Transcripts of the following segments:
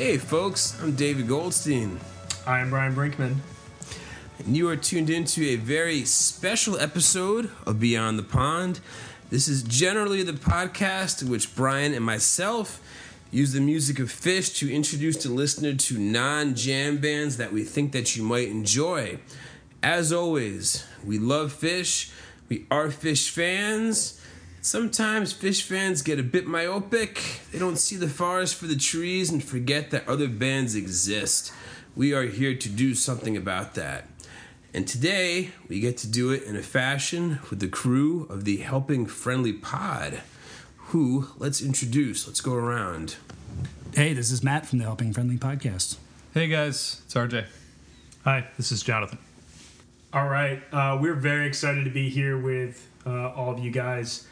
Hey folks, I'm David Goldstein. I'm Brian Brinkman. And you are tuned into a very special episode of Beyond the Pond. This is generally the podcast in which Brian and myself use the music of Phish to introduce the listener to non-jam bands that we think that you might enjoy. As always, we love Phish. We are Phish fans. Sometimes Phish fans get a bit myopic. They don't see the forest for the trees and forget that other bands exist. We are here to do something about that. And today, we get to do it in a fashion with the crew of the Helping Friendly Pod, who, let's go around. Hey, this is Matt from the Helping Friendly Podcast. Hey guys, it's RJ. Hi, this is Jonathan. All right, we're very excited to be here with all of you guys.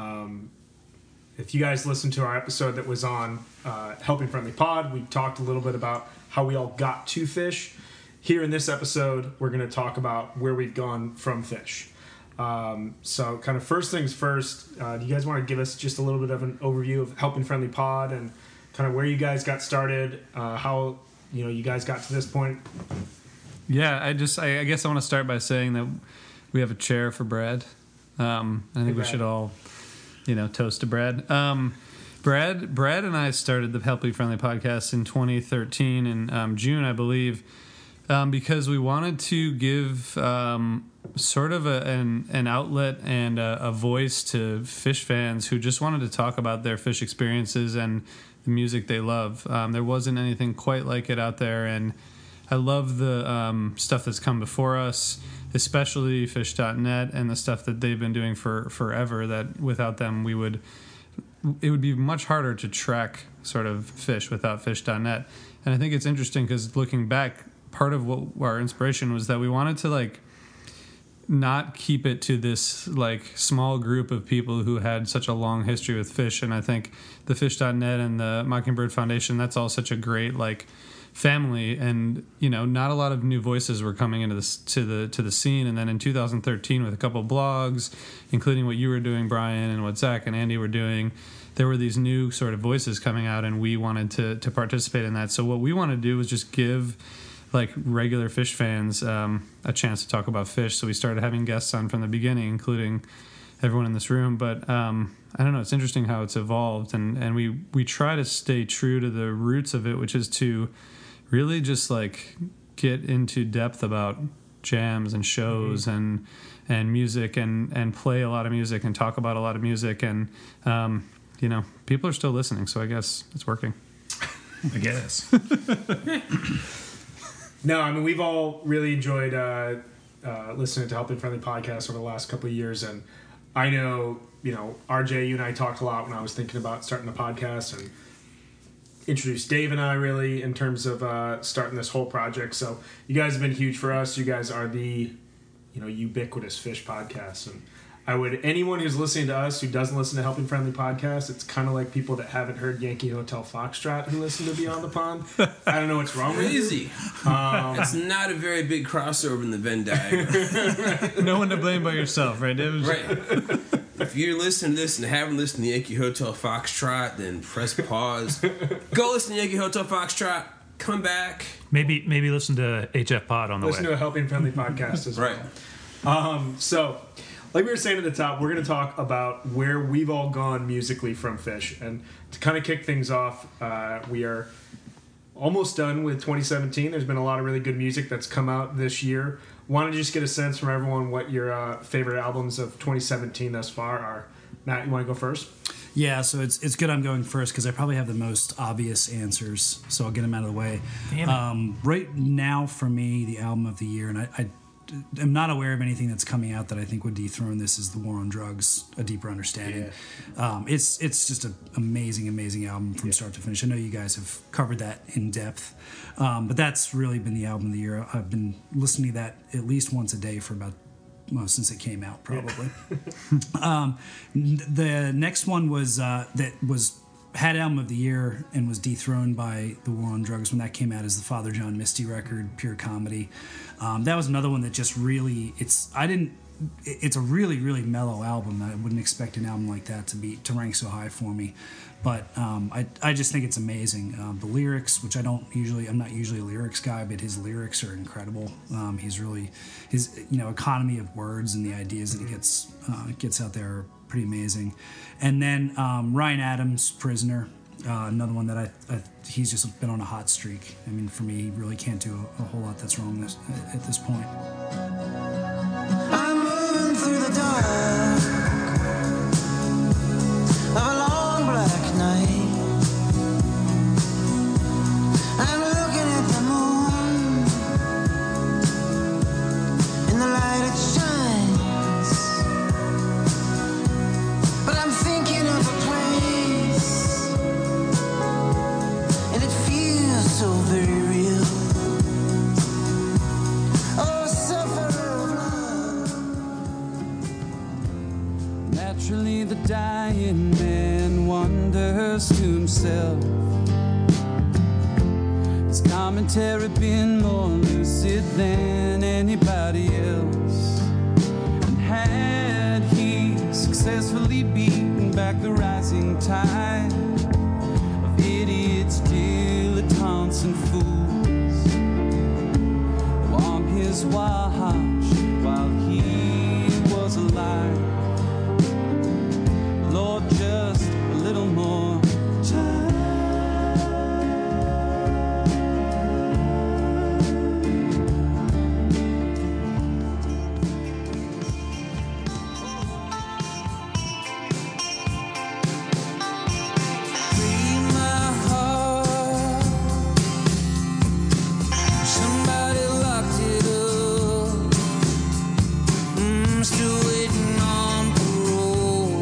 If you guys listened to our episode that was on Helping Friendly Pod, we talked a little bit about how we all got to Phish. Here in this episode, we're going to talk about where we've gone from Phish. So kind of first things first, do you guys want to give us just a little bit of an overview of Helping Friendly Pod and kind of where you guys got started, how you guys got to this point? Yeah, I guess I want to start by saying that we have a chair for Brad. I think we should all, toast to Brad. Brad and I started the Helping Friendly Podcast in 2013 in June, I believe, because we wanted to give sort of an outlet and a voice to Phish fans who just wanted to talk about their Phish experiences and the music they love. There wasn't anything quite like it out there, and I love the stuff that's come before us, especially Phish.net and the stuff that they've been doing for forever, that without them it would be much harder to track sort of Phish without Phish.net. And I think it's interesting because looking back, part of what our inspiration was that we wanted to not keep it to this small group of people who had such a long history with Phish. And I think the Phish.net and the Mockingbird Foundation, that's all such a great family, and not a lot of new voices were coming into this to the scene. And then in 2013, with a couple of blogs, including what you were doing, Brian, and what Zach and Andy were doing, there were these new sort of voices coming out, and we wanted to participate in that. So what we wanted to do was just give regular Phish fans a chance to talk about Phish. So we started having guests on from the beginning, including everyone in this room. But I don't know, it's interesting how it's evolved, and we try to stay true to the roots of it, which is to really just get into depth about jams and shows and music and play a lot of music and talk about a lot of music, and people are still listening, so I guess it's working. I guess. No, I mean, we've all really enjoyed listening to Helping Friendly Podcast over the last couple of years, and I know, RJ, you and I talked a lot when I was thinking about starting the podcast, and introduced Dave and I really in terms of starting this whole project. So you guys have been huge for us. You guys are the ubiquitous Phish podcast, and anyone who's listening to us who doesn't listen to Helping Friendly Podcast, it's kind of like people that haven't heard Yankee Hotel Foxtrot who listen to Beyond the Pond. I don't know what's wrong with Crazy. It's not a very big crossover in the Venn diagram. No one to blame but yourself, right, David? Right. If you're listening to this and haven't listened to Yankee Hotel Foxtrot, then press pause. Go listen to Yankee Hotel Foxtrot. Come back. Maybe listen to HF Pod on the listen way. to a Helping Friendly Podcast as well. Right. So, like we were saying at the top, we're going to talk about where we've all gone musically from Phish. And to kind of kick things off, we are almost done with 2017. There's been a lot of really good music that's come out this year. Want to just get a sense from everyone what your favorite albums of 2017 thus far are. Matt, you want to go first? Yeah, so it's good I'm going first because I probably have the most obvious answers, so I'll get them out of the way. Damn it. Right now, for me, the album of the year, and I am not aware of anything that's coming out that I think would dethrone this, is The War on Drugs, A Deeper Understanding. Yeah. It's just an amazing album from start to finish. I know you guys have covered that in depth, but that's really been the album of the year. I've been listening to that at least once a day for about since it came out, probably. Yeah. The next one was had album of the year and was dethroned by The War on Drugs when that came out, as the Father John Misty record, pure comedy. That was another one that just really, I didn't it's a really, really mellow album. I wouldn't expect an album like that to rank so high for me. But I just think it's amazing. The lyrics, which I'm not usually a lyrics guy, but his lyrics are incredible. He's really, his economy of words and the ideas that he gets out there are pretty amazing. And then Ryan Adams, Prisoner, another one that he's just been on a hot streak. I mean, for me, he really can't do a whole lot that's wrong at this point. I'm moving through the dark of a long black night. I'm looking at the moon in the light it shines, but I'm thinking of a place, and it feels so very real. Oh, sufferer of love. Naturally, the dying man wonders to himself. His commentary been more lucid than anybody else. And had he successfully beaten back the rising tide of idiots, dilettantes, and fools on his watch while he was alive, Lord, just a little more time. Free my heart. Somebody locked it up. Still waiting on parole.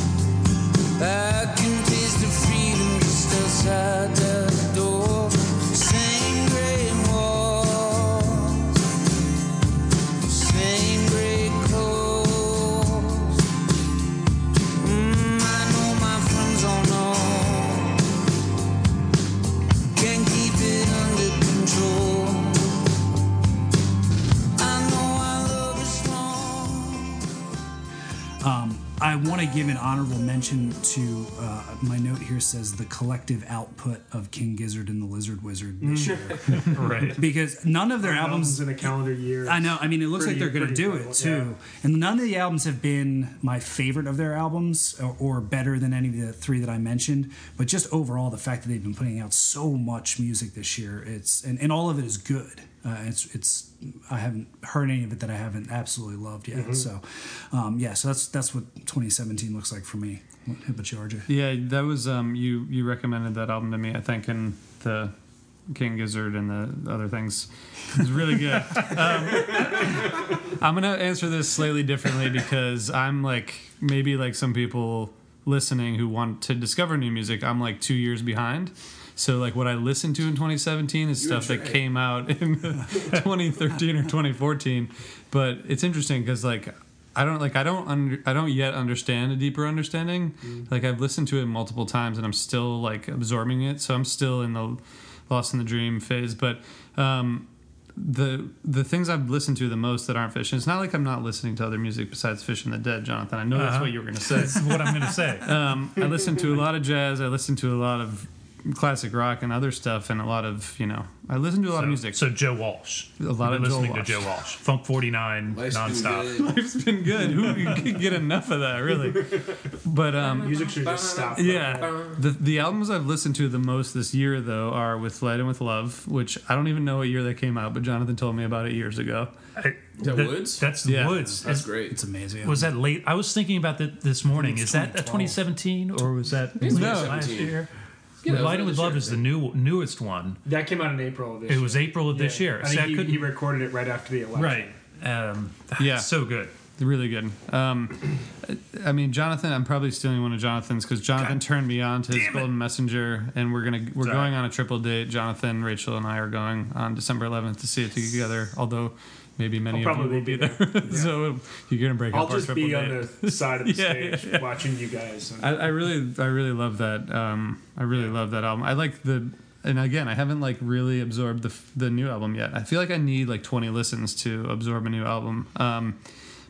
I can taste the freedom just outside the door. Same gray walls, same gray clothes. I know my friends don't know. Can't keep it under control. I know our love is strong. I want to give an honorable mention to my note here says the collective output of King Gizzard and the Lizard Wizard this year, Right. because none of their albums. in a calendar year. I know. I mean, it looks like they're going to do it too, and none of the albums have been my favorite of their albums or better than any of the three that I mentioned. But just overall, the fact that they've been putting out so much music this year, and all of it is good. It's I haven't heard any of it that I haven't absolutely loved yet. So, so that's what 2017 looks like for me. How about you, RJ? Yeah, that was you recommended that album to me, I think, and the King Gizzard and the other things. It was really good. I'm gonna answer this slightly differently because I'm maybe like some people listening who want to discover new music. I'm like 2 years behind. So what I listened to in 2017 is stuff that came out in 2013 or 2014. But it's interesting because I don't yet understand a deeper understanding. I've listened to it multiple times and I'm still absorbing it. So I'm still in the Lost in the Dream phase. But the things I've listened to the most that aren't Fish, and it's not like I'm not listening to other music besides Fish and the Dead, Jonathan. I know that's what you were going to say. That's what I'm going to say. I listen to a lot of jazz. I listen to a lot of classic rock and other stuff, and a lot of I listen to a lot of music. So Joe Walsh. A lot of listening Joe to Walsh. Joe Walsh. Funk 49 Life's been nonstop. good. Life's been good. Who could get enough of that, really? But Music should just stop. yeah, the albums I've listened to the most this year though are With Light and With Love, which I don't even know what year they came out, but Jonathan told me about it years ago. Woods? That's the Yeah. Woods. That's great. It's amazing. Was that late? I was thinking about that this morning. Is that a 2017 or was that last 2017. year? Yeah, that was Light and With this Love year, is the newest one. That came out in April of this It year. was April of this year. I See, I think couldn't- he recorded it right after the election. Right. Yeah. So good. Really good. I mean, Jonathan. I'm probably stealing one of Jonathan's because Jonathan turned me on to his Golden Messenger, and we're going on a triple date. Jonathan, Rachel, and I are going on December 11th to see it together. Although maybe many I'll of you probably will be be there, so you're gonna break I'll up our just triple be date. on the side of the Yeah, stage watching you guys. I really love that. I really love that album. I like and again, I haven't really absorbed the new album yet. I feel like I need 20 listens to absorb a new album.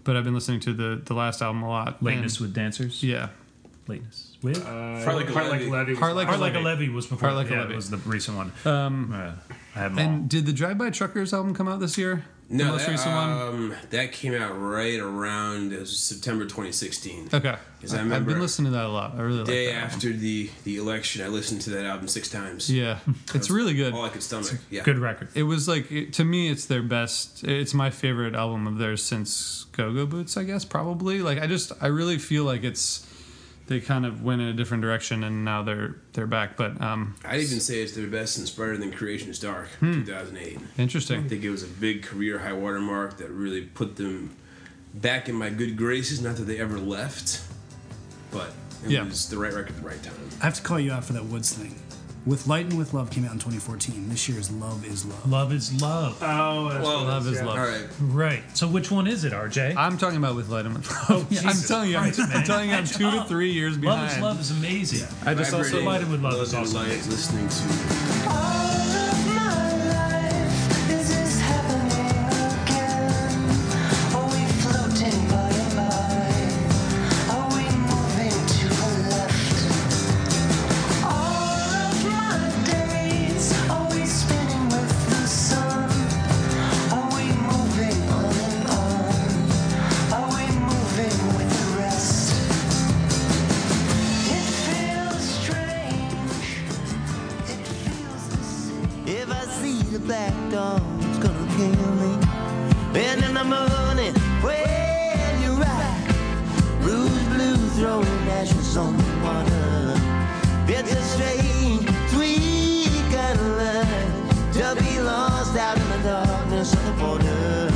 but I've been listening to the last album a lot. Lateness And- with Dancers. Yeah. Lateness with. Heart Like a Levy. Heart Like Heart a Like a Levy. Levy was before. Heart Like a yeah, Levy. it was the recent one. I have them all. And did the Drive By Truckers album come out this year? The No, most that, recent one. that came out right around September 2016. Okay. 'Cause I I've remember been listening to that a lot. I really like Day that album. after the election, I listened to that album 6 times. Yeah, it's really good. All I could stomach. Yeah. Good record. It was like to me, it's their best. It's my favorite album of theirs since Go Go Boots, I guess. Probably. Like I really feel like they kind of went in a different direction, and now they're back. But I'd even say it's their best since Brighter Than Creation is Dark, 2008. I interesting. think it was a big career high watermark that really put them back in my good graces. Not that they ever left, but it was the right record at the right time. I have to call you out for that Woods thing. With Light and With Love came out in 2014. This year's Love Is Love. Love is love. Oh, that's Well, what it Love is yeah. Love. All right. Right. So which one is it, RJ? I'm talking about With Light and With Love. I'm Jesus telling you, Christ, I'm man. telling you, I'm 2 to 3 years Love behind. is love is amazing. I just also Vibrating, Light and With Love is and also Light, amazing. listening to. All of my life, is this happening again? Are we floating by and by? Are we moving to the left? All of my days, are we spinning with the sun? Are we moving on and on? Are we moving with the rest? It feels strange. It feels the same. If I see the black dog, it's gonna kill me. And in the morning, when you ride, bruised blue, throwing ashes on the water. It's a strange, sweet kind of life to be lost out in the darkness of the border.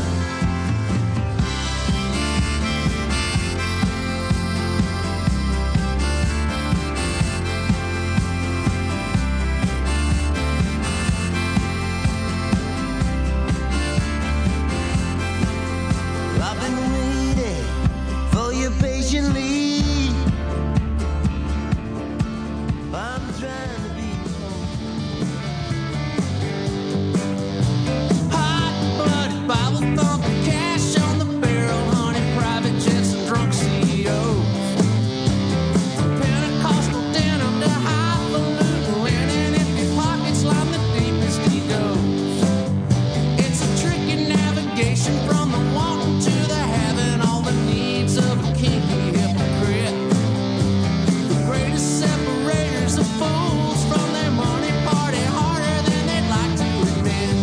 I've been waiting for you patiently. I'm trying to be hot-blooded Bible thumping, cash on the barrel, honey, private jets and drunk CEOs. Pentecostal denim to highfalutin linen, if your pockets line the deepest egos. It's a tricky navigation from the wanting to the having, all the needs of a kinky hypocrite. The greatest separators of fools from their money party harder than they'd like to admit.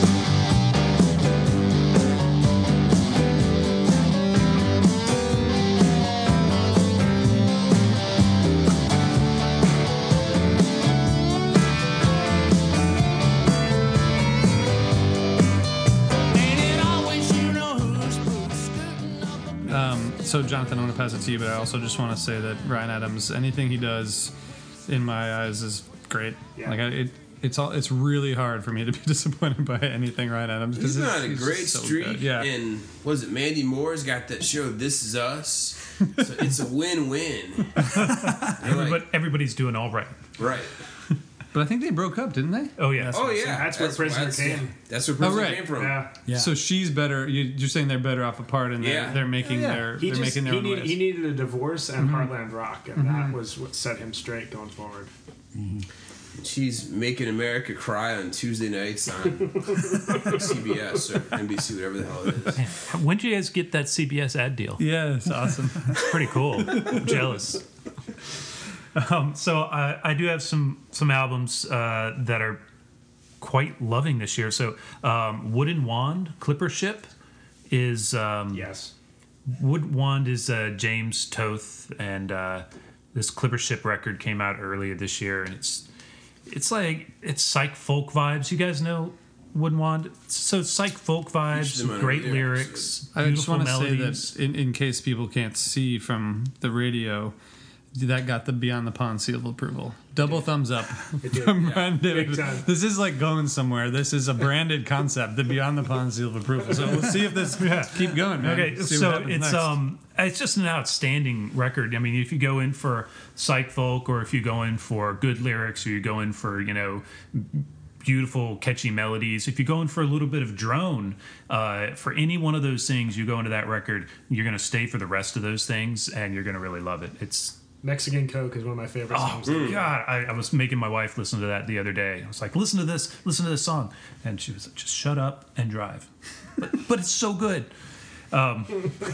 Ain't it always you know who's scooting up a So Jonathan, I'm gonna pass it to you, but I also just want to say that Ryan Adams, anything he does, in my eyes, is great. Yeah. Like it's really hard for me to be disappointed by anything Ryan Adams. 'cause He's been it's- on a he's great so streak. good. Yeah. And was it Mandy Moore's got that show This Is Us? So it's a win-win. But everybody's doing all right. Right. But I think they broke up, didn't they? Oh yeah. Oh yeah, That's where Prisoner came. That's where Prisoner right. came from. Yeah. Yeah. So she's better. You're saying they're better off apart, and Yeah. they're making He they're just making their he, own need, ways. he needed a divorce and Heartland Rock, and that was what set him straight going forward. She's making America cry on Tuesday nights on CBS or NBC, whatever the hell it is. When did you guys get that CBS ad deal? Yeah, it's awesome. Pretty cool. I'm jealous. So I do have some albums that are quite loving this year. So Wooden Wand, Clipper Ship is Yes. Wood Wand is James Toth, and this Clipper Ship record came out earlier this year, and it's like it's psych folk vibes. You guys know Wooden Wand? So it's psych folk vibes, them on great a radio lyrics, I just beautiful want to say melodies. that in case people can't see from the radio, that got the Beyond the Pond seal of approval. Double thumbs up from Ryan David. Big time. This is like going somewhere. This is a branded concept, the Beyond the Pond seal of approval. So we'll see if this keep going, man. Okay, See so what happens it's next. it's just an outstanding record. I mean, if you go in for psych folk, or if you go in for good lyrics, or you go in for beautiful, catchy melodies. If you're going for a little bit of drone, for any one of those things, you go into that record, you're going to stay for the rest of those things, and you're going to really love it. It's Mexican Coke is one of my favorite songs. God, I was making my wife listen to that the other day. I was like, listen to this song. And she was like, just shut up and drive. But it's so good. And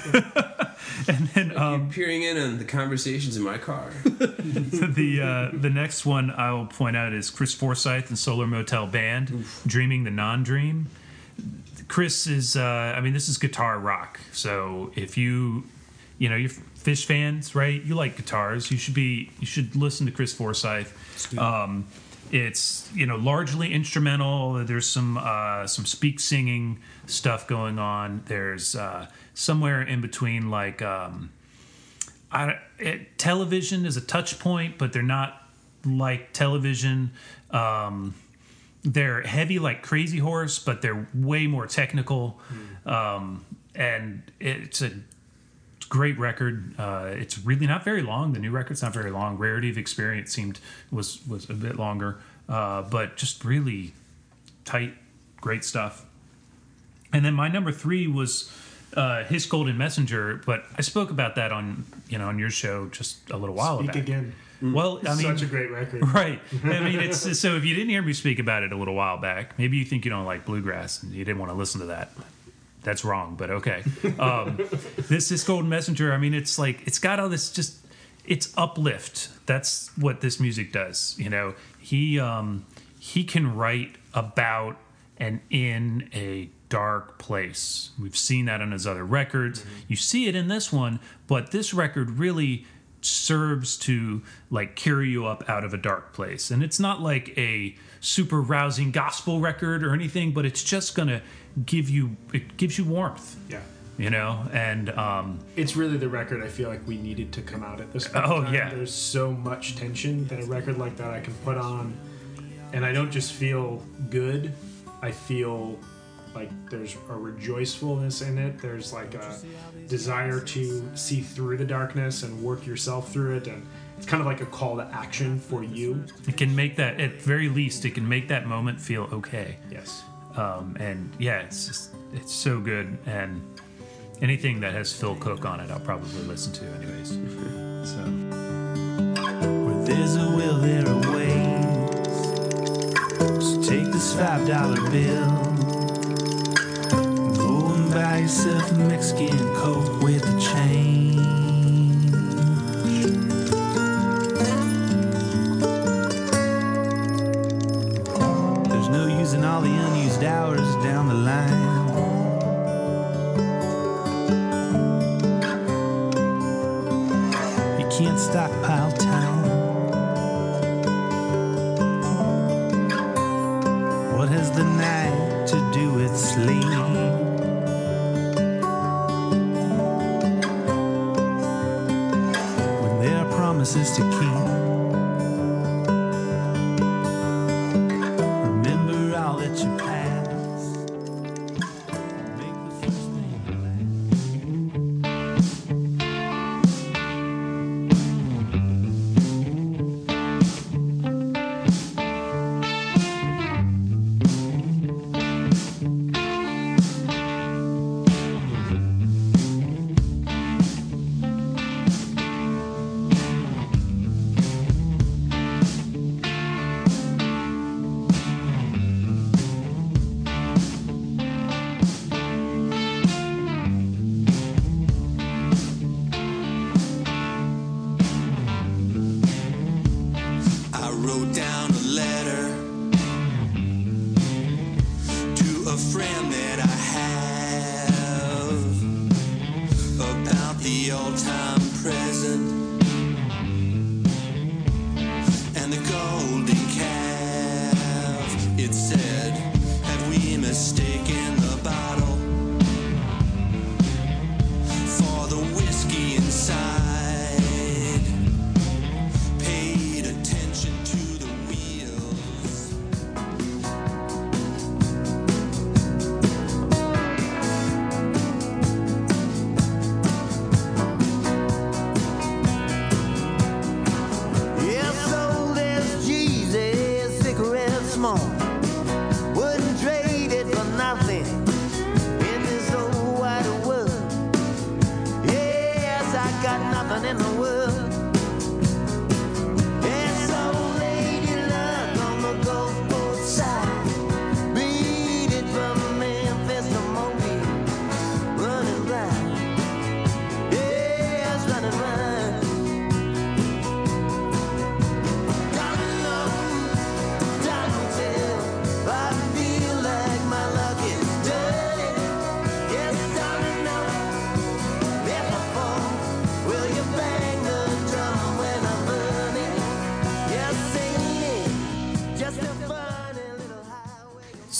then Peering in on the conversations in my car. the next one I'll point out is Chris Forsyth and Solar Motel Band, Dreaming the Non-Dream. Chris is, this is guitar rock. So if you're Fish fans, right? You like guitars. You should listen to Chris Forsyth. It's largely instrumental. There's some speak singing stuff going on. There's somewhere in between television is a touch point, but they're not like television. They're heavy like Crazy Horse, but they're way more technical. And it's a great record. It's really not very long. The new record's not very long. Rarity of Experience was a bit longer, but just really tight, great stuff. And then my number 3 was His Golden Messenger, but I spoke about that on your show just a little while back. Speak again. Well, Such a great record. Right. It's so if you didn't hear me speak about it a little while back, maybe you think you don't like bluegrass and you didn't want to listen to that. That's wrong, but okay. This Golden Messenger, it's got all this it's uplift. That's what this music does. He can write about and in a dark place. We've seen that on his other records. Mm-hmm. You see it in this one, but this record really serves to carry you up out of a dark place. And it's not like a super rousing gospel record or anything, but it's just gonna gives you warmth. Yeah. And it's really the record I feel like we needed to come out at this point. Oh, yeah. There's so much tension that a record like that I can put on, and I don't just feel good. I feel like there's a rejoicefulness in it. There's a desire to see through the darkness and work yourself through it, and it's kind of like a call to action for you. It can make that, at very least, it can make that moment feel okay. Yes. It's so good, and anything that has Phil Cook on it, I'll probably listen to anyways. So, where there's a will, there are ways. So take this $5 bill, go and buy yourself a Mexican Coke with a change. There's no using all the unused hours down the line. Can't stockpile time. What has the night to do with sleep? When there are promises to keep, remember I'll let you pass. Make the first thing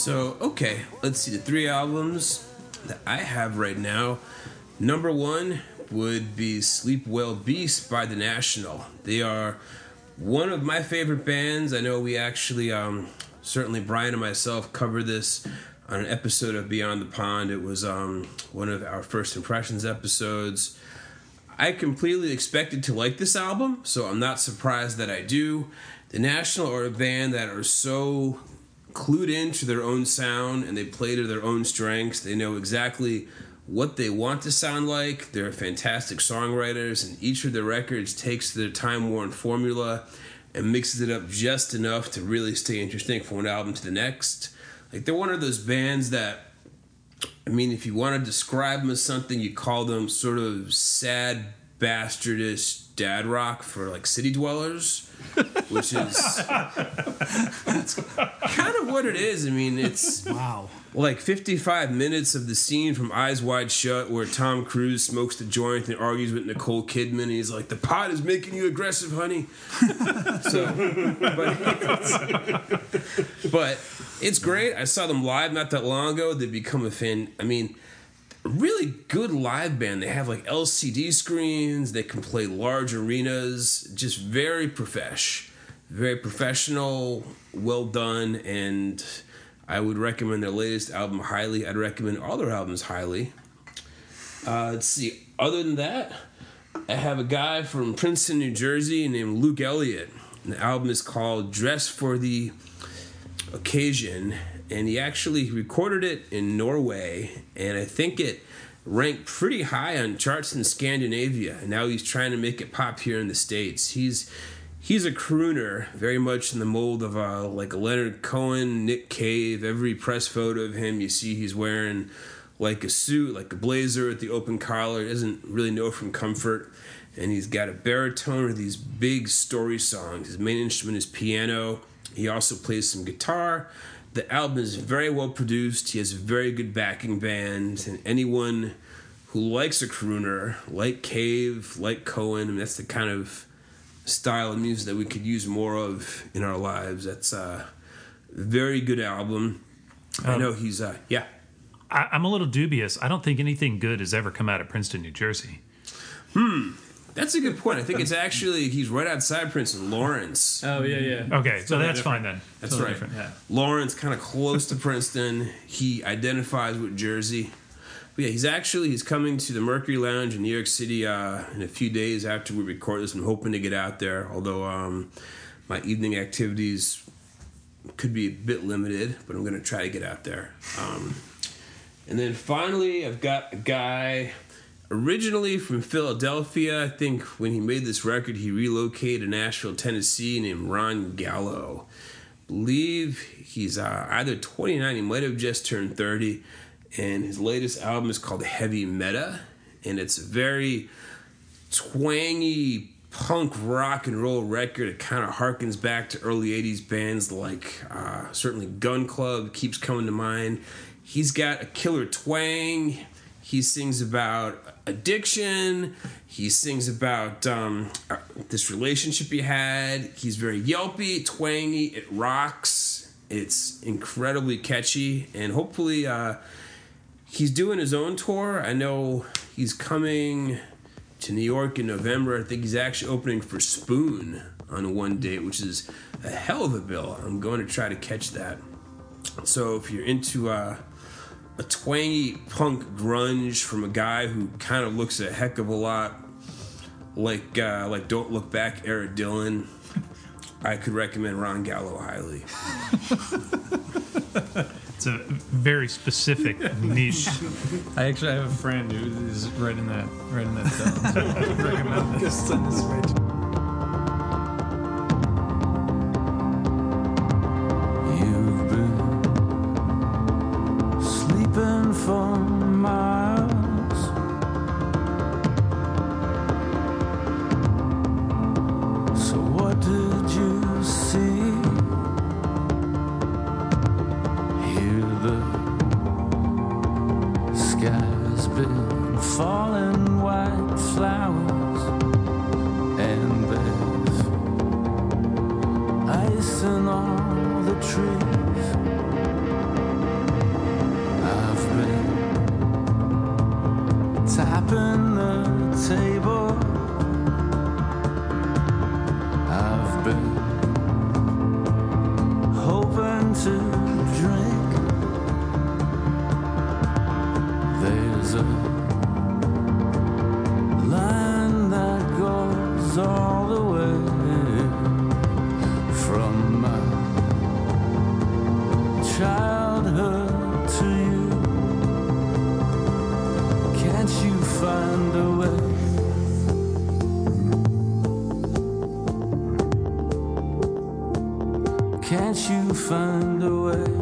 So, okay, let's see the 3 albums that I have right now. Number 1 would be Sleep Well Beast by The National. They are one of my favorite bands. I know we actually, certainly Brian and myself covered this on an episode of Beyond the Pond. It was one of our first impressions episodes. I completely expected to like this album, so I'm not surprised that I do. The National are a band that are so clued into their own sound, and they play to their own strengths. They know exactly what they want to sound like. They're fantastic songwriters, and each of their records takes their time-worn formula and mixes it up just enough to really stay interesting from one album to the next. Like, they're one of those bands that, I mean, if you want to describe them as something, you call them sort of sad, bastardish dad rock for, like, city dwellers, which is kind of what it is. I mean, it's Wow. like 55 minutes of the scene from Eyes Wide Shut where Tom Cruise smokes the joint and argues with Nicole Kidman, and he's like, the pot is making you aggressive, honey. But it's great. I saw them live not that long ago. They've become a really good live band. They have like LCD screens. They can play large arenas. Just very professional, well done, and I would recommend their latest album highly. I'd recommend all their albums highly. Let's see. Other than that, I have a guy from Princeton, New Jersey named Luke Elliott. And the album is called Dress for the Occasion, and he actually recorded it in Norway, and I think it ranked pretty high on charts in Scandinavia, and now he's trying to make it pop here in the States. He's a crooner, very much in the mold of like a Leonard Cohen, Nick Cave. Every press photo of him, you see he's wearing like a suit, like a blazer with the open collar. He doesn't really know from comfort, and he's got a baritone with these big story songs. His main instrument is piano. He also plays some guitar. The album is very well produced. He has a very good backing band, and anyone who likes a crooner, like Cave, like Cohen, and that's the kind of style of music that we could use more of in our lives. That's a very good album. I know he's I'm a little dubious. I don't think anything good has ever come out of Princeton, New Jersey. That's a good point. I think it's actually, he's right outside Princeton, Lawrence. Oh, yeah. Okay, so that's fine then. That's right. Yeah. Lawrence, kind of close to Princeton. He identifies with Jersey. But yeah, he's coming to the Mercury Lounge in New York City in a few days after we record this. I'm hoping to get out there, although my evening activities could be a bit limited, but I'm going to try to get out there. And then finally, I've got a guy originally from Philadelphia. I think when he made this record, he relocated to Nashville, Tennessee, named Ron Gallo. I believe he's either 29, he might have just turned 30, and his latest album is called Heavy Meta, and it's a very twangy punk rock and roll record. It kind of harkens back to early 80s bands like certainly Gun Club keeps coming to mind. He's got a killer twang. He sings about addiction. He sings about this relationship he had. He's very yelpy, twangy. It rocks. It's incredibly catchy. And hopefully he's doing his own tour. I know he's coming to New York in November. I think he's actually opening for Spoon on one date, which is a hell of a bill. I'm going to try to catch that. So if you're into a twangy punk grunge from a guy who kind of looks a heck of a lot like Don't Look Back, Eric Dillon, I could recommend Ron Gallo highly. It's a very specific niche. I actually have a friend who is right in that zone. So I would recommend this. You've been sleeping for miles. So what did you see? Hear the sky's been falling white flowers, and Can't you find a way?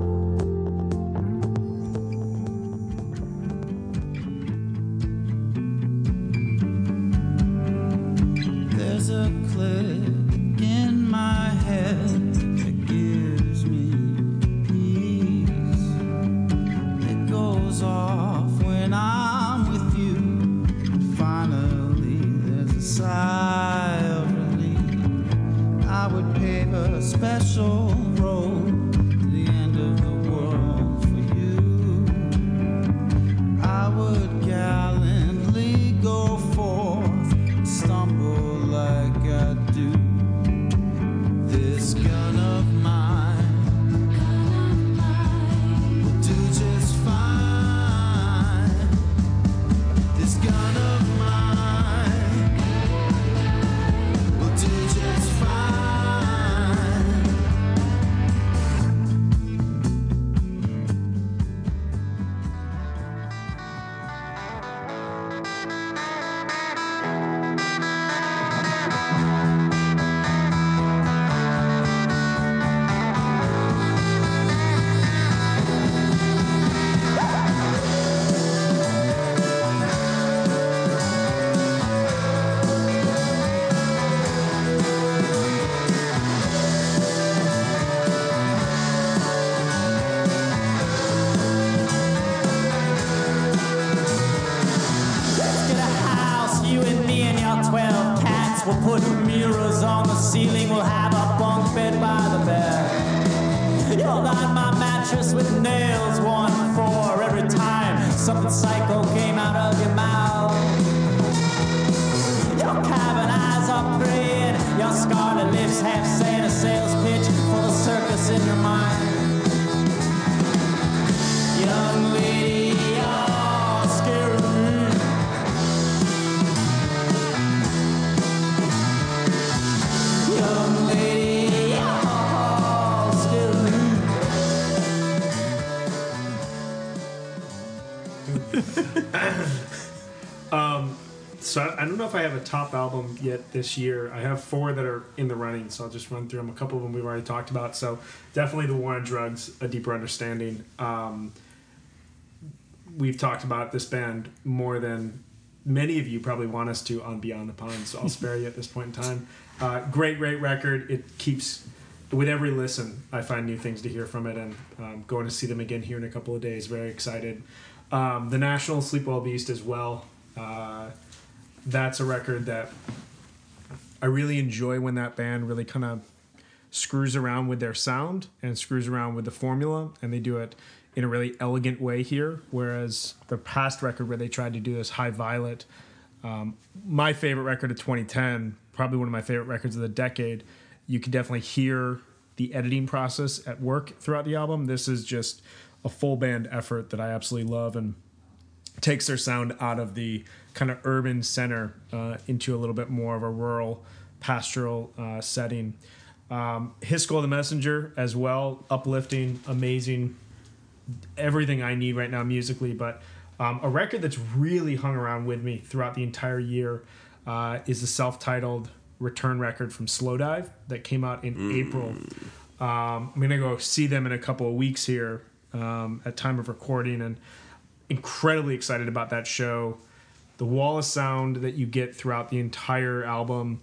There's a click in my head that gives me peace. It goes off when I'm with you. And finally, there's a sigh of relief. I would pave a special road to the end of the world for you. I would gallantly go forth and stumble like I do. This gun of mine will do just fine. This gun of mine will do just fine. Let's get a house, you and me and your 12 cats. We'll put mirrors on the ceiling. We'll have a bunk bed by the bed. You'll line my mattress with nails, 1 for every time something psycho came out of your mouth. Your cabin eyes are praying. Your scarlet lips half saying a sales pitch for the circus in your mind. Young lady, you're scaring me. Young lady, you're scaring me. So I don't know if I have a top album yet this year. I have 4 that are in the running, so I'll just run through them. A couple of them we've already talked about. So definitely The War on Drugs, A Deeper Understanding. We've talked about this band more than many of you probably want us to on Beyond the Pond, so I'll spare you at this point in time. Great record. It keeps, with every listen, I find new things to hear from it, and going to see them again here in a couple of days. Very excited. The National, Sleep Well Beast as well. That's a record that I really enjoy when that band really kind of screws around with their sound and screws around with the formula, and they do it in a really elegant way here, whereas the past record where they tried to do this High Violet, my favorite record of 2010, probably one of my favorite records of the decade, you can definitely hear the editing process at work throughout the album. This is just a full band effort that I absolutely love, and takes their sound out of the kind of urban center into a little bit more of a rural, pastoral setting. Hisco the Messenger as well, uplifting, amazing, everything I need right now musically. But a record that's really hung around with me throughout the entire year is the self-titled return record from Slowdive that came out in April. I'm going to go see them in a couple of weeks here at time of recording, and incredibly excited about that show. The wall of sound that you get throughout the entire album,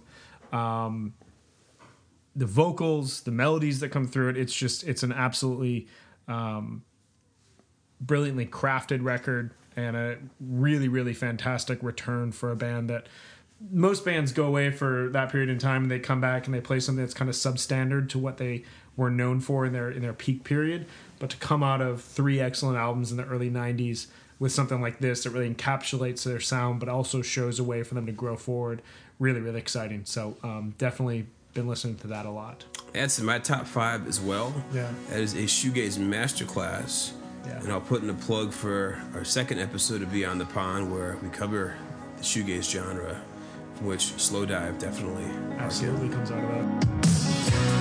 the vocals, the melodies that come through it, it's an absolutely brilliantly crafted record, and a really, really fantastic return for a band that most bands go away for that period in time and they come back and they play something that's kind of substandard to what they were known for in their peak period. But to come out of 3 excellent albums in the early 90s with something like this that really encapsulates their sound but also shows a way for them to grow forward, really, really exciting. So definitely been listening to that a lot. That's in my top 5 as well. Yeah. That is a shoegaze masterclass. Yeah. And I'll put in a plug for our second episode of Beyond the Pond, where we cover the shoegaze genre, from which Slowdive definitely Absolutely comes out of that.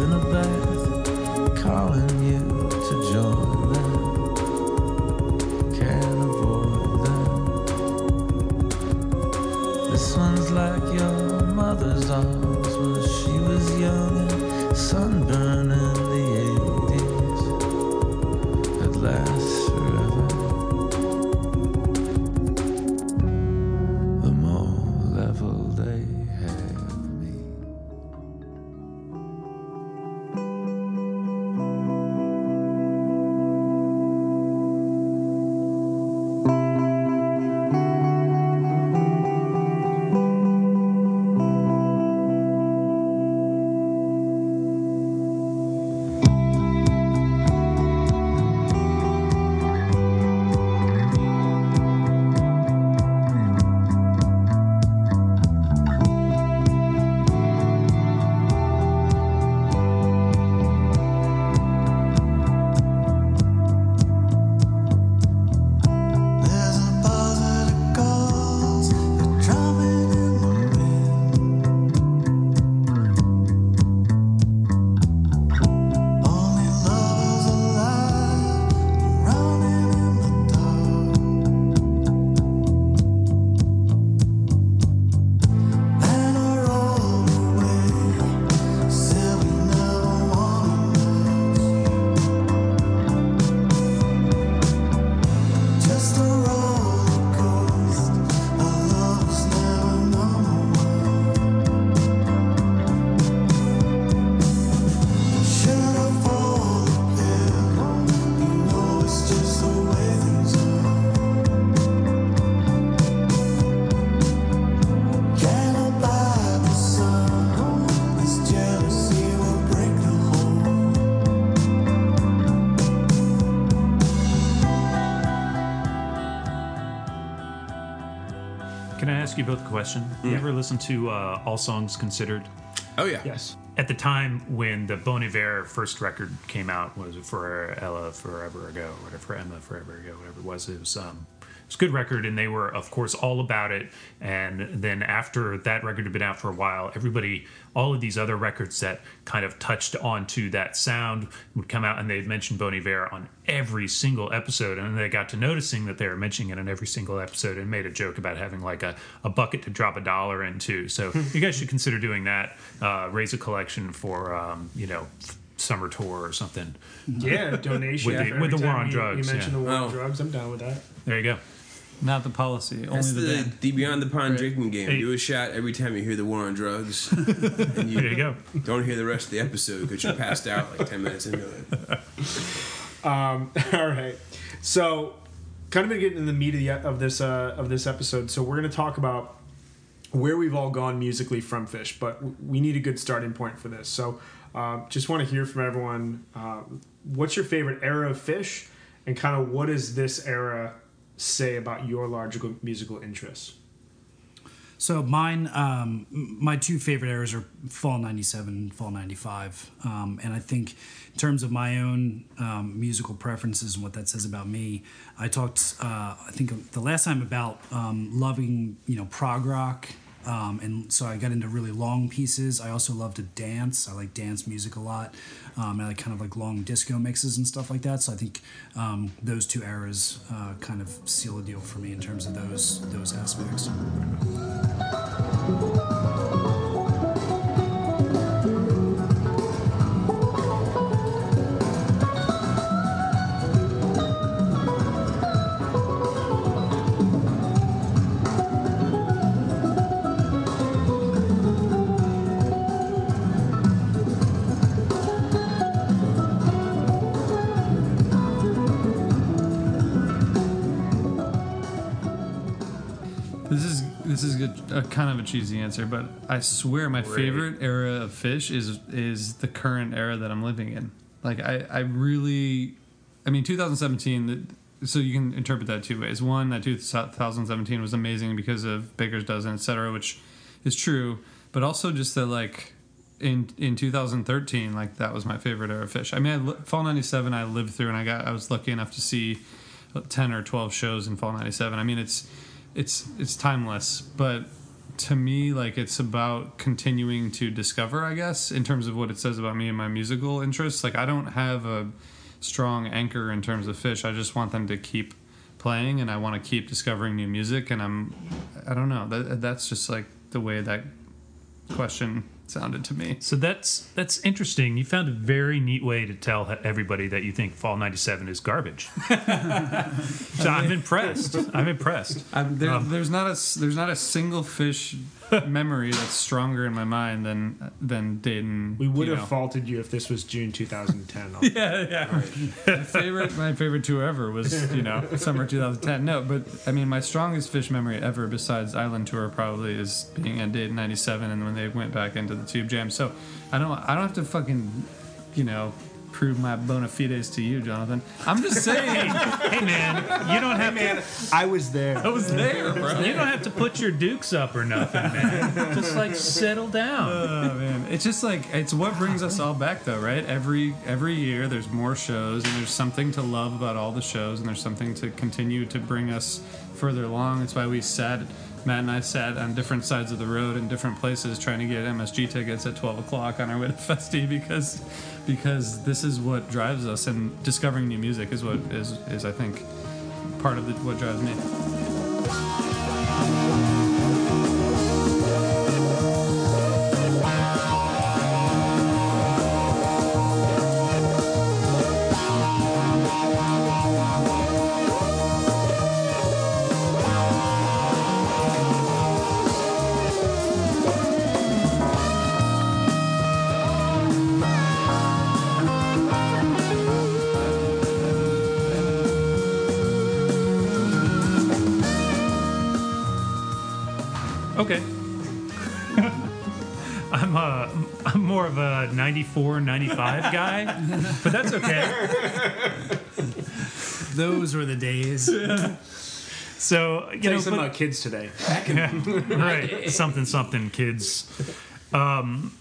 in a bath, calling you to join them. Can't avoid them. This one's like your mother's arms when she was young and sunburned in the 80s. It lasts forever. The more level they have me. There's a buzz that it calls, the drumming in the wind. Only lovers alive, running in the dark. And I roll away, said we never wanted just a roller coaster. Our love's never number one. Should have fallen there. You know it's just the way things are. Can't abide the sun. This jealousy will break the whole. Can I ask you both a question? You ever listen to All Songs Considered? Oh yeah. Yes. At the time when the Bon Iver first record came out, was it for Ella Forever Ago, or whatever, for Emma Forever Ago, whatever it was a good record, and they were, of course, all about it. And then after that record had been out for a while, everybody, all of these other records that kind of touched onto that sound would come out, and they'd mention Bon Iver on every single episode. And then they got to noticing that they were mentioning it in every single episode, and made a joke about having like a bucket to drop $1 into. So you guys should consider doing that. Raise a collection for summer tour or something. Yeah, donation. With the- for with the every war time on drugs, You mentioned yeah. the war on Oh. drugs. I'm down with that. There you go. Not the policy, That's only the the, band. the Beyond the Pond drinking game. Hey. Do a shot every time you hear the war on drugs. And There you go. Don't hear the rest of the episode because you're passed out like 10 minutes into it. All right. So, kind of been getting in the meat of this episode. So we're going to talk about where we've all gone musically from Fish, but we need a good starting point for this. So, just want to hear from everyone. What's your favorite era of Fish, and kind of what does this era say about your larger musical interests? So mine, my two favorite eras are Fall '97, Fall '95, and I think in terms of my own musical preferences and what that says about me, I talked, I think the last time about loving, prog rock, and so I got into really long pieces. I also love to dance. I like dance music a lot. I like kind of like long disco mixes and stuff like that. So I think those two eras kind of seal the deal for me in terms of those aspects. This is a kind of a cheesy answer, but I swear my favorite era of Fish is the current era that I'm living in. Like I really, 2017. So you can interpret that two ways. One, that 2017 was amazing because of Baker's Dozen, etc., which is true. But also just that, like, in 2013, like, that was my favorite era of Fish. Fall '97 I lived through, and I was lucky enough to see 10 or 12 shows in Fall '97. It's timeless. But to me, like, it's about continuing to discover, I guess, in terms of what it says about me and my musical interests. Like, I don't have a strong anchor in terms of Fish. I just want them to keep playing, and I want to keep discovering new music. And I don't know. That's just like the way that question sounded to me. So that's interesting. You found a very neat way to tell everybody that you think Fall '97 is garbage. So I'm impressed. There's not a single Fish memory that's stronger in my mind than Dayton. We would have faulted you if this was June 2010. Yeah. My favorite tour ever was summer 2010. No, but I mean, my strongest Fish memory ever besides Island Tour probably is being at Dayton '97 and when they went back into the Tube Jam. So I don't have to fucking prove my bona fides to you, Jonathan. I'm just saying. Hey man, you don't have to. I was there. I was there, bro. You don't have to put your dukes up or nothing, man. Just like settle down. Oh man, it's just like it's what brings us all back, though, right? Every year there's more shows, and there's something to love about all the shows, and there's something to continue to bring us further along. That's why Matt and I sat on different sides of the road in different places trying to get MSG tickets at 12 o'clock on our way to Festi because this is what drives us, and discovering new music is what is I think part of what drives me. Okay. I'm more of a 94, 95 guy, but that's okay. Those were the days. So, Tell you something about kids today. Right. Something kids. None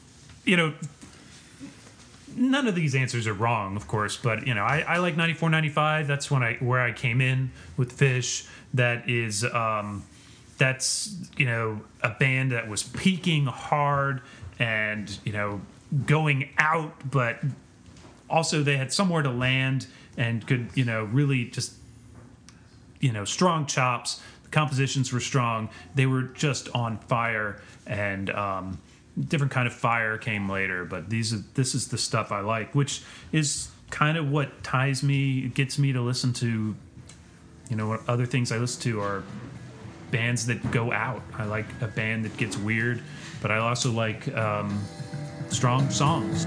of these answers are wrong, of course, but I like 94, 95. That's where I came in with Fish. That is that's a band that was peaking hard and going out, but also they had somewhere to land and could really just strong chops. The compositions were strong. They were just on fire, and different kind of fire came later. But this is the stuff I like, which is kind of what ties me, gets me to listen to. What other things I listen to are bands that go out. I like a band that gets weird, but I also like strong songs.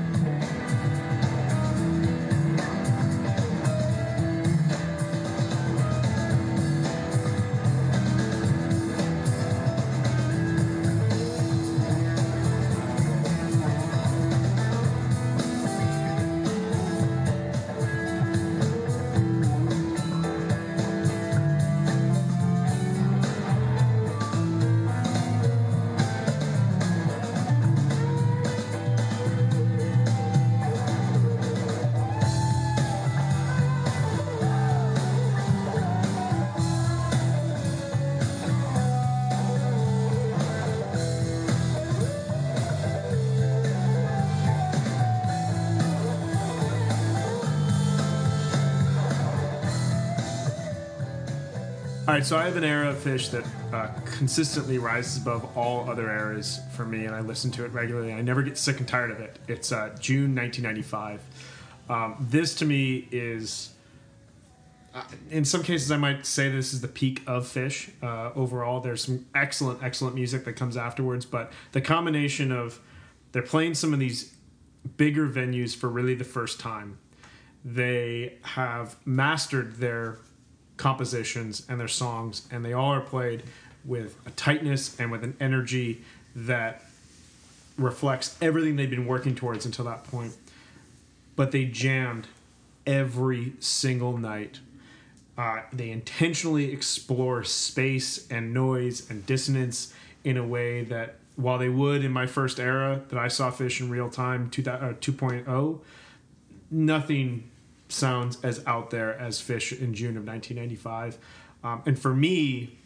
All right, so I have an era of Fish that consistently rises above all other eras for me, and I listen to it regularly. I never get sick and tired of it. It's June 1995. This, to me, is... in some cases, I might say this is the peak of Fish. Overall, there's some excellent music that comes afterwards, but the combination of... they're playing some of these bigger venues for really the first time. They have mastered their compositions and their songs, and they all are played with a tightness and with an energy that reflects everything they've been working towards until that point. But they jammed every single night. They intentionally explore space and noise and dissonance in a way that, while they would in my first era that I saw Fish in real time, 2.0, nothing sounds as out there as Fish in June of 1995. And for me,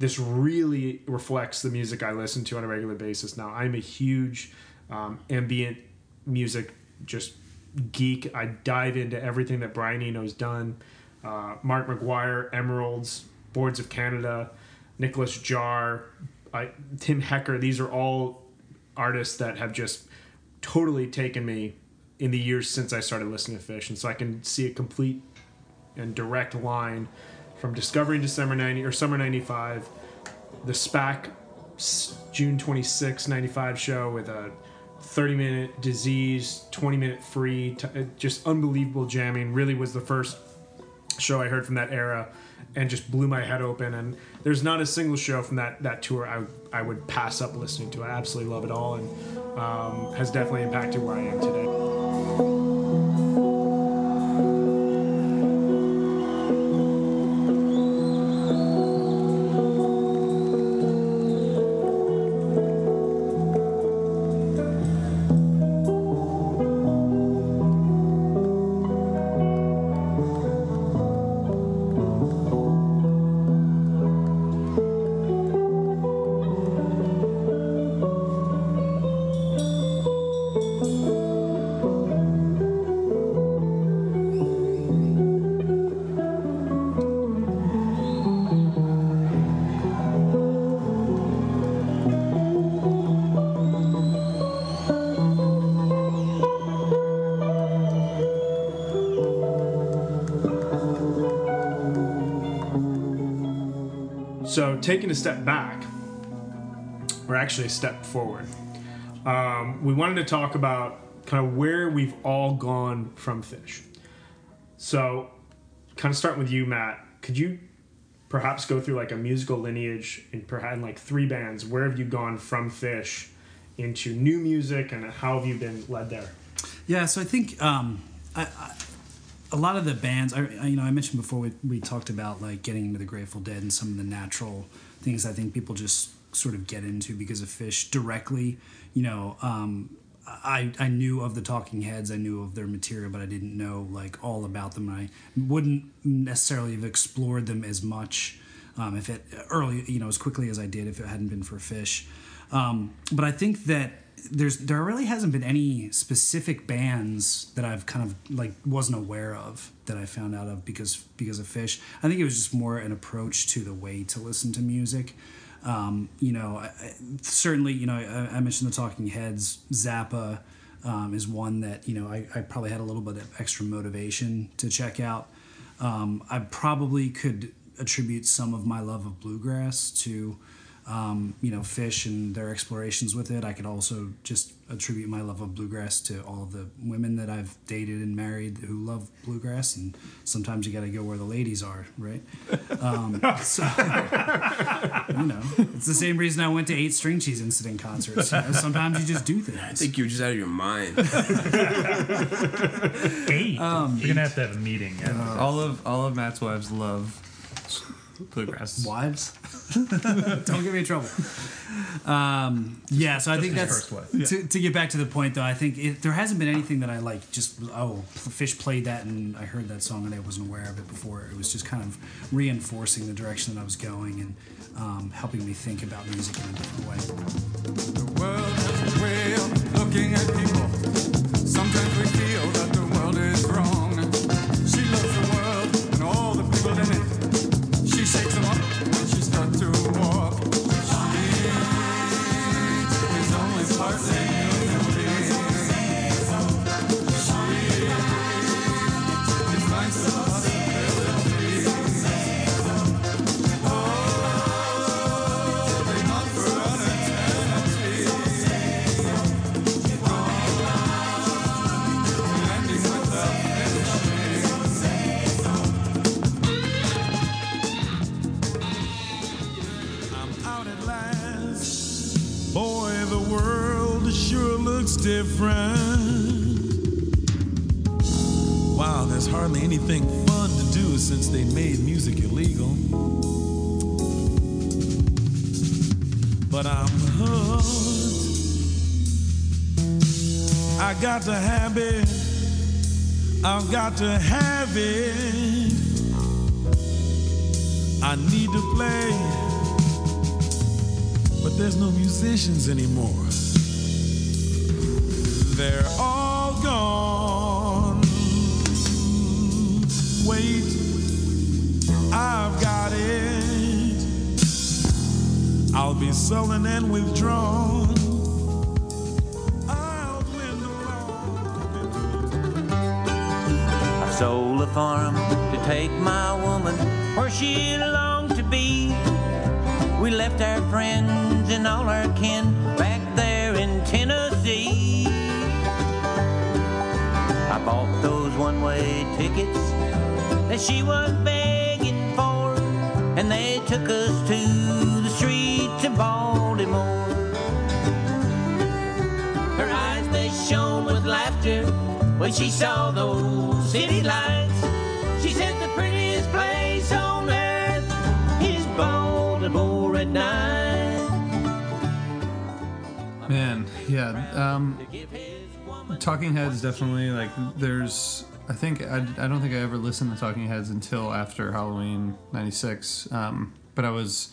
this really reflects the music I listen to on a regular basis now. I'm a huge ambient music just geek. I dive into everything that Brian Eno's done. Mark McGuire, Emeralds, Boards of Canada, Nicholas Jarre, Tim Hecker. These are all artists that have just totally taken me in the years since I started listening to Phish. And so I can see a complete and direct line from discovering summer 95, the SPAC June 26, 95 show with a 30-minute Disease, 20-minute Free, just unbelievable jamming. Really was the first show I heard from that era and just blew my head open. And there's not a single show from that tour I would pass up listening to. I absolutely love it all, and has definitely impacted where I am today. So taking a step back, or actually a step forward, we wanted to talk about kind of where we've all gone from Phish. So kind of starting with you, Matt, could you perhaps go through like a musical lineage and perhaps like 3 bands? Where have you gone from Phish into new music, and how have you been led there? Yeah, so I think a lot of the bands, I mentioned before we talked about like getting into the Grateful Dead and some of the natural things I think people just sort of get into because of Phish directly. I knew of the Talking Heads, I knew of their material, but I didn't know like all about them. I wouldn't necessarily have explored them as much if it early, as quickly as I did if it hadn't been for Phish. But I think that there really hasn't been any specific bands that I've kind of like wasn't aware of that I found out of because of Phish. I think it was just more an approach to the way to listen to music. Certainly, I mentioned the Talking Heads. Zappa is one that I probably had a little bit of extra motivation to check out. I probably could attribute some of my love of bluegrass to Phish and their explorations with it. I could also just attribute my love of bluegrass to all of the women that I've dated and married who love bluegrass, and sometimes you got to go where the ladies are, right? So, it's the same reason I went to 8 String Cheese Incident concerts. Sometimes you just do things. I think you're just out of your mind. 8. We're gonna have to have a meeting. All of Matt's wives love bluegrass. Wives? Don't get me in trouble. So I think that's to get back to the point though. I think there hasn't been anything that I like just Phish played that and I heard that song and I wasn't aware of it before. It was just kind of reinforcing the direction that I was going and helping me think about music in a different way. The world has a way of looking at people. Sometimes we feel that the world is wrong. She loves the world and all the people in it. She shakes them up when she starts to walk. She is only partly human. She finds the possibility. Oh, they hunt for uneternity. Ending without boy, the world sure looks different. Wow, there's hardly anything fun to do since they made music illegal. But I'm hooked. I got to have it. I've got to have it. I need to play but there's no musicians anymore. They're all gone. Wait, I've got it. I'll be sullen and withdrawn. I'll dwindle off. I sold a farm to take my woman where she longed to be. We left our friends and all our kin back there in Tennessee. I bought those one-way tickets that she was begging for, and they took us to the streets of Baltimore. Her eyes, they shone with laughter when she saw those city lights. She said the prettiest place on earth is Baltimore at night. Man, yeah. Talking Heads definitely, like, there's, I don't think I ever listened to Talking Heads until after Halloween '96. But I was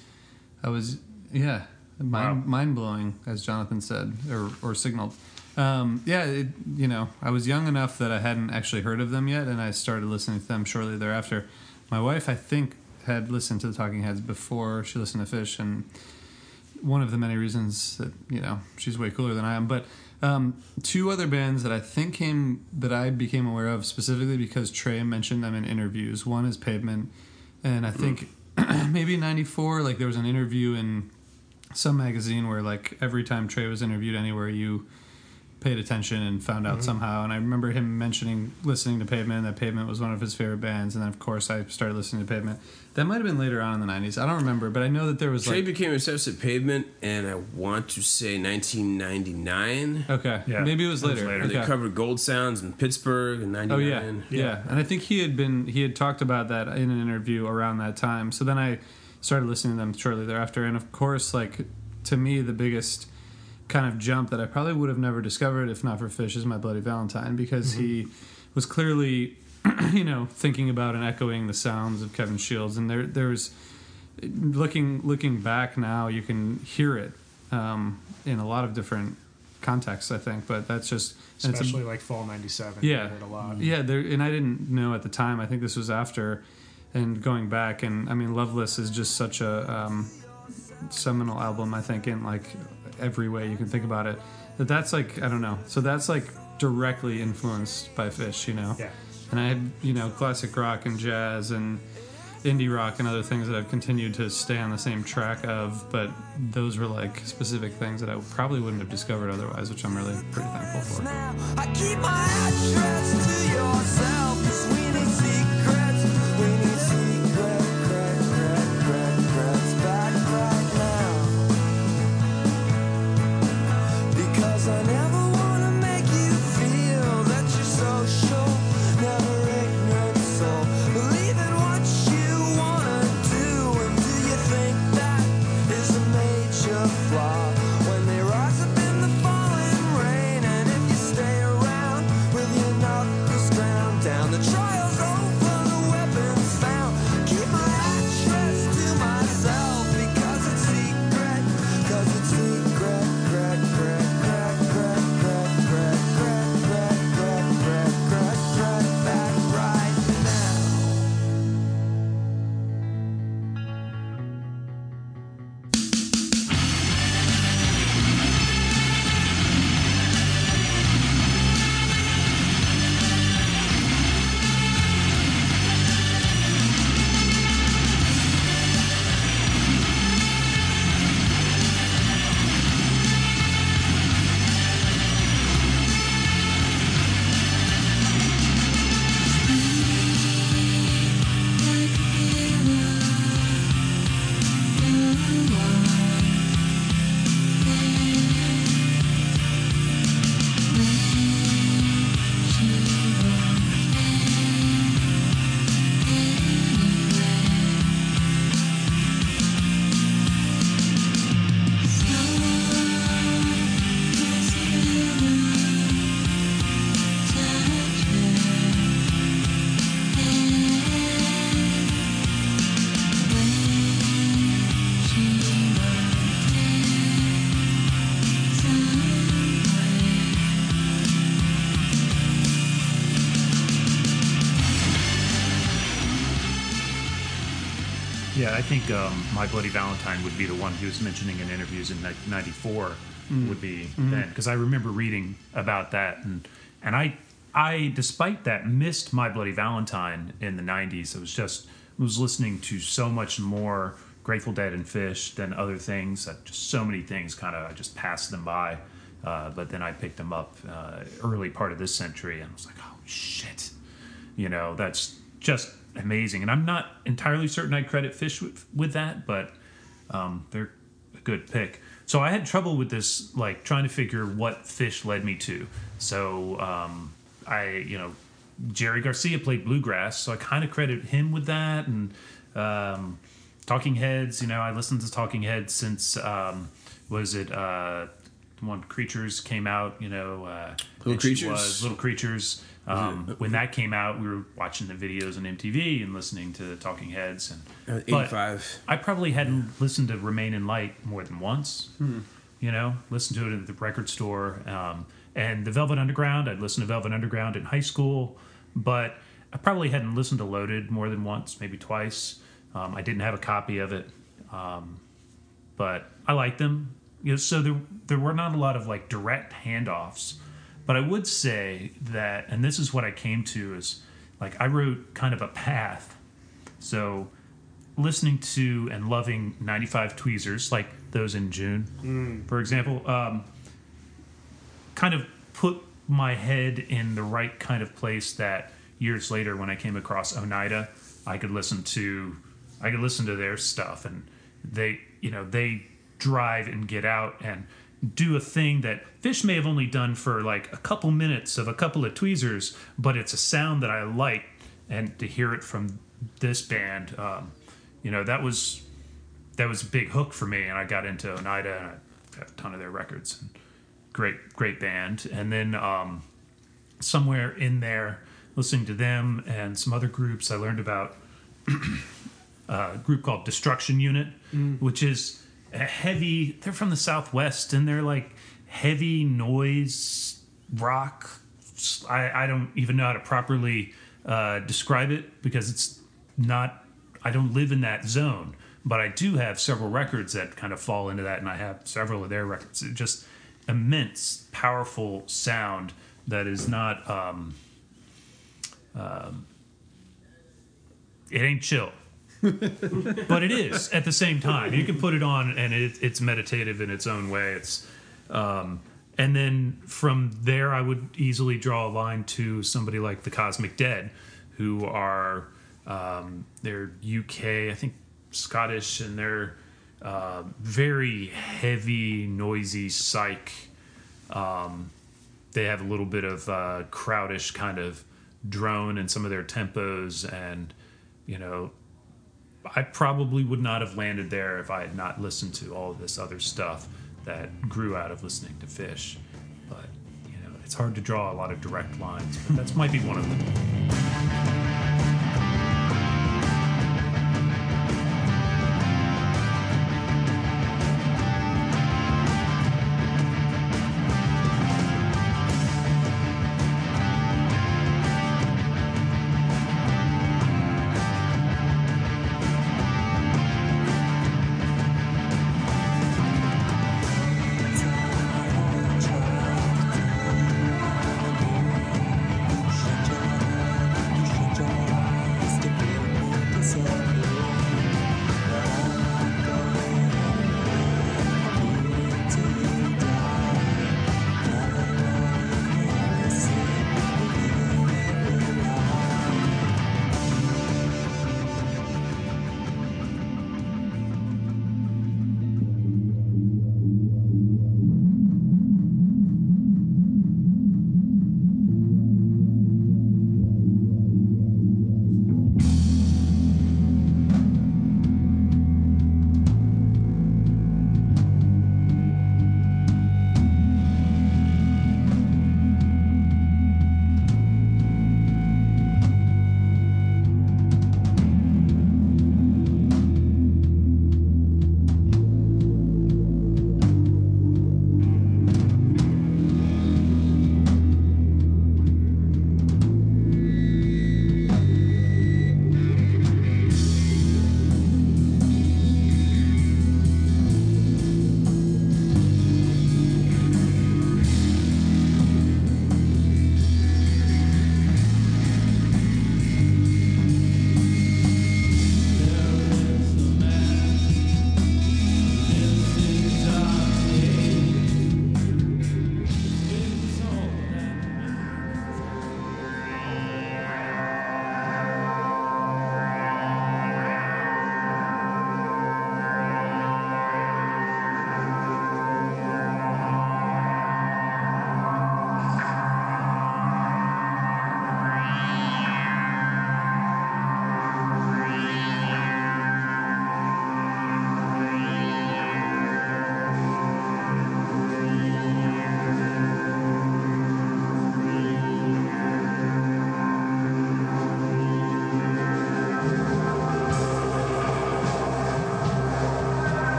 mind blowing, as Jonathan said, or signaled. I was young enough that I hadn't actually heard of them yet, and I started listening to them shortly thereafter. My wife, I think, had listened to the Talking Heads before she listened to Fish, and one of the many reasons that, she's way cooler than I am. But two other bands that I think that I became aware of specifically because Trey mentioned them in interviews. One is Pavement, and I think maybe in '94, like, there was an interview in some magazine where, like, every time Trey was interviewed anywhere, you paid attention and found out somehow. And I remember him listening to Pavement, and that Pavement was one of his favorite bands. And then, of course, I started listening to Pavement. That might have been later on in the '90s. I don't remember, but I know that there was Trey became obsessed with Pavement, and I want to say 1999. Okay, yeah, maybe it was later. Okay. They covered Gold Sounds in Pittsburgh in '99. Oh yeah. And I think he had talked about that in an interview around that time. So then I started listening to them shortly thereafter, and of course, like, to me, the biggest kind of jump that I probably would have never discovered if not for Fish is My Bloody Valentine, because he was clearly thinking about and echoing the sounds of Kevin Shields, and there's looking back now, you can hear it in a lot of different contexts, I think, but that's just especially like fall '97. Yeah, I heard a lot. Yeah, and I didn't know at the time. I think this was after, and going back, and I mean, Loveless is just such a seminal album, I think, in like every way you can think about it. That's like, I don't know. So that's like directly influenced by Fish, Yeah. And I had, classic rock and jazz and indie rock and other things that I've continued to stay on the same track of, but those were like specific things that I probably wouldn't have discovered otherwise, which I'm really pretty thankful for. I keep my address to yourself, 'cause we need secrets. We need secrets back right now. Because I never wanna make you feel that you're social, never ignorant soul. Believe in what you wanna do, and do you think that is a major flaw? When they rise up in the falling rain, and if you stay around with your nothing Yeah, I think My Bloody Valentine would be the one he was mentioning in interviews in '94 would be then, because I remember reading about that, and I despite that missed My Bloody Valentine in the '90s. I was listening to so much more Grateful Dead and Fish than other things. Just so many things I just passed them by, but then I picked them up early part of this century, and I was like, oh shit, that's just amazing. And I'm not entirely certain I credit Fish with that, but they're a good pick. So I had trouble with this, like trying to figure what Fish led me to. So Jerry Garcia played bluegrass, so I kind of credit him with that. And Talking Heads, I listened to Talking Heads since when Creatures came out, Little Creatures. When that came out, we were watching the videos on MTV and listening to Talking Heads. And 85. I probably hadn't listened to Remain in Light more than once. Listened to it at the record store. And the Velvet Underground, I'd listened to Velvet Underground in high school, but I probably hadn't listened to Loaded more than once, maybe twice. I didn't have a copy of it, but I liked them. So there were not a lot of like direct handoffs. But I would say that, and this is what I came to, is like I wrote kind of a path. So listening to and loving 95 Tweezers, like those in June, for example, kind of put my head in the right kind of place that years later when I came across Oneida, I could listen to their stuff, and they drive and get out and do a thing that Fish may have only done for like a couple minutes of a couple of tweezers, but it's a sound that I like, and to hear it from this band, that was a big hook for me, and I got into Oneida, and I got a ton of their records. Great band. And then somewhere in there, listening to them and some other groups, I learned about a group called Destruction Unit, which is they're from the Southwest, and they're like heavy noise rock. I don't even know how to properly describe it, because it's not, I don't live in that zone, but I do have several records that kind of fall into that, and I have several of their records. It's just immense, powerful sound that is not it ain't chill. But it is at the same time. You can put it on, and it's meditative in its own way. It's and then from there, I would easily draw a line to somebody like the Cosmic Dead, who are they're UK, I think Scottish, and they're very heavy, noisy psych. They have a little bit of crowdish kind of drone in some of their tempos, and I probably would not have landed there if I had not listened to all of this other stuff that grew out of listening to Fish. But, it's hard to draw a lot of direct lines, but that might be one of them.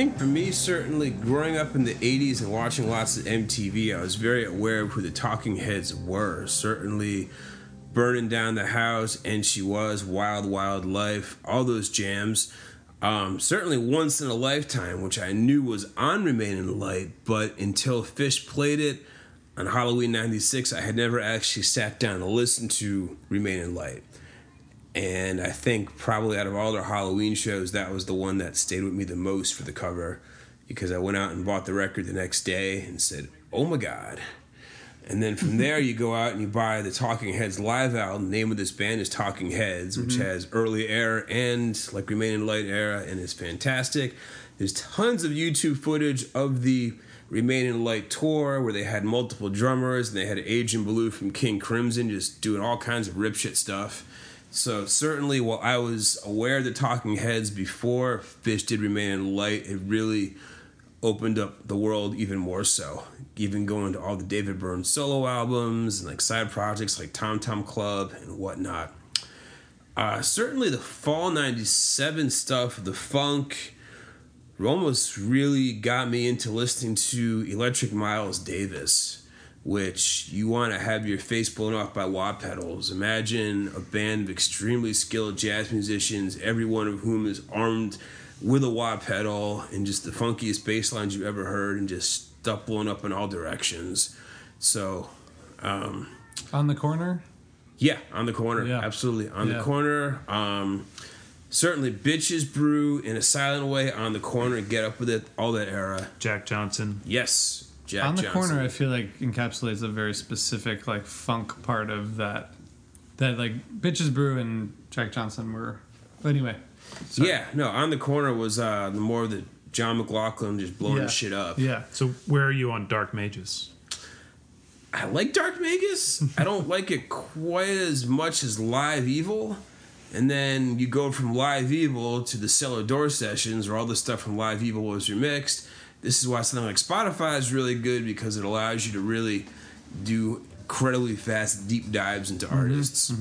think for me, certainly growing up in the 80s and watching lots of MTV, I was very aware of who the Talking Heads were. Certainly Burning Down the House, And She Was, Wild Wild Life, all those jams. Certainly Once in a Lifetime, which I knew was on Remain in the Light, but until Fish played it on Halloween 96, I had never actually sat down to listen to Remain in Light. And I think probably out of all their Halloween shows, that was the one that stayed with me the most for the cover, because I went out and bought the record the next day and said, oh my God. And then from there, you go out and you buy the Talking Heads live album. The name of this band is Talking Heads, which has early era and like Remain in the Light era, and it's fantastic. There's tons of YouTube footage of the Remain in the Light tour where they had multiple drummers, and they had Adrian Belew from King Crimson just doing all kinds of ripshit stuff. So certainly while I was aware of the Talking Heads before Fish did Remain in the Light, it really opened up the world even more so. Even going to all the David Byrne solo albums and like side projects like Tom Tom Club and whatnot. Certainly the fall 97 stuff, the funk, almost really got me into listening to Electric Miles Davis, which you want to have your face blown off by wah pedals. Imagine a band of extremely skilled jazz musicians, every one of whom is armed with a wah pedal, and just the funkiest bass lines you've ever heard, and just stuff blowing up in all directions. So, On the Corner? Yeah, On the Corner. Yeah. Absolutely. On the Corner. Certainly Bitches Brew, In a Silent Way, On the Corner, Get Up With It, all that era. Jack Johnson. Yes. Jack On the Johnson. Corner, I feel like encapsulates a very specific like funk part of that. That like Bitches Brew and Jack Johnson were. But anyway. Sorry. Yeah, no, On the Corner was the more of the John McLaughlin just blowing shit up. Yeah. So where are you on Dark Mages? I like Dark Magus. I don't like it quite as much as Live Evil. And then you go from Live Evil to the Cellar Door sessions, where all the stuff from Live Evil was remixed. This is why something like Spotify is really good, because it allows you to really do incredibly fast deep dives into artists.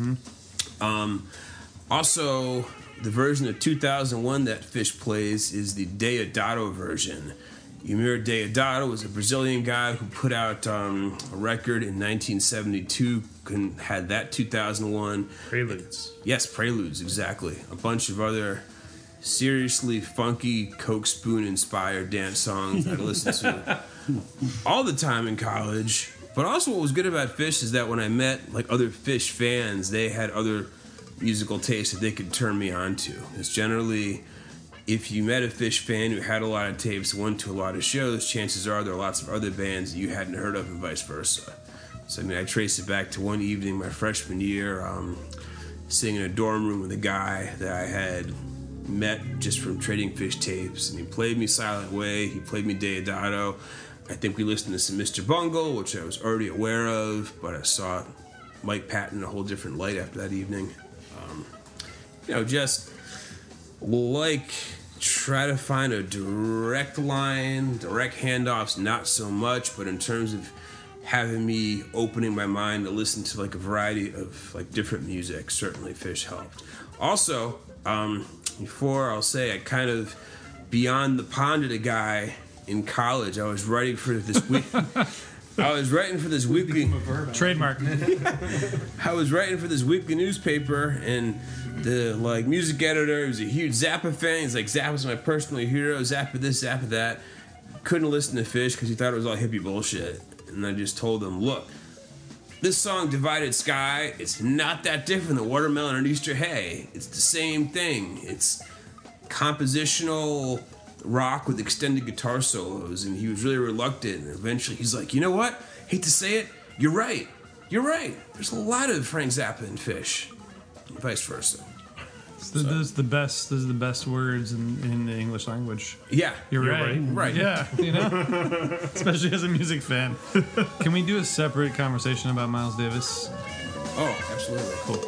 Also, the version of 2001 that Fish plays is the Deodato version. Eumir Deodato was a Brazilian guy who put out a record in 1972 and had that 2001. Preludes. Yes, Preludes, exactly. A bunch of other seriously funky Coke Spoon inspired dance songs that I listened to all the time in college. But also what was good about Fish is that when I met like other Fish fans, they had other musical tastes that they could turn me on to. It's generally, if you met a Fish fan who had a lot of tapes, went to a lot of shows, chances are there are lots of other bands that you hadn't heard of, and vice versa. So I mean, I trace it back to one evening my freshman year, sitting in a dorm room with a guy that I had met just from trading Fish tapes, and he played me Silent Way, he played me Deodato. I think we listened to some Mr. Bungle, which I was already aware of, but I saw Mike Patton in a whole different light after that evening. Just like try to find a direct line, direct handoffs, not so much, but in terms of having me opening my mind to listen to like a variety of like different music, certainly Fish helped. Also, before I'll say I kind of beyond the ponded a guy in college. I was writing for this week. I was writing for this weekly trademark. I was writing for this weekly newspaper, and the like music editor was a huge Zappa fan. He's like, Zappa's my personal hero. Zappa this, Zappa that. Couldn't listen to Fish because he thought it was all hippie bullshit. And I just told him, look, this song Divided Sky, it's not that different than Watermelon and Easter Hay. It's the same thing. It's compositional rock with extended guitar solos, and he was really reluctant, and eventually he's like, you know what? Hate to say it, you're right. You're right. There's a lot of Frank Zappa and Fish, and vice versa. Those are the best words in the English language. Yeah, you're right. Right. Yeah, you know, especially as a music fan. Can we do a separate conversation about Miles Davis? Oh, absolutely. Cool.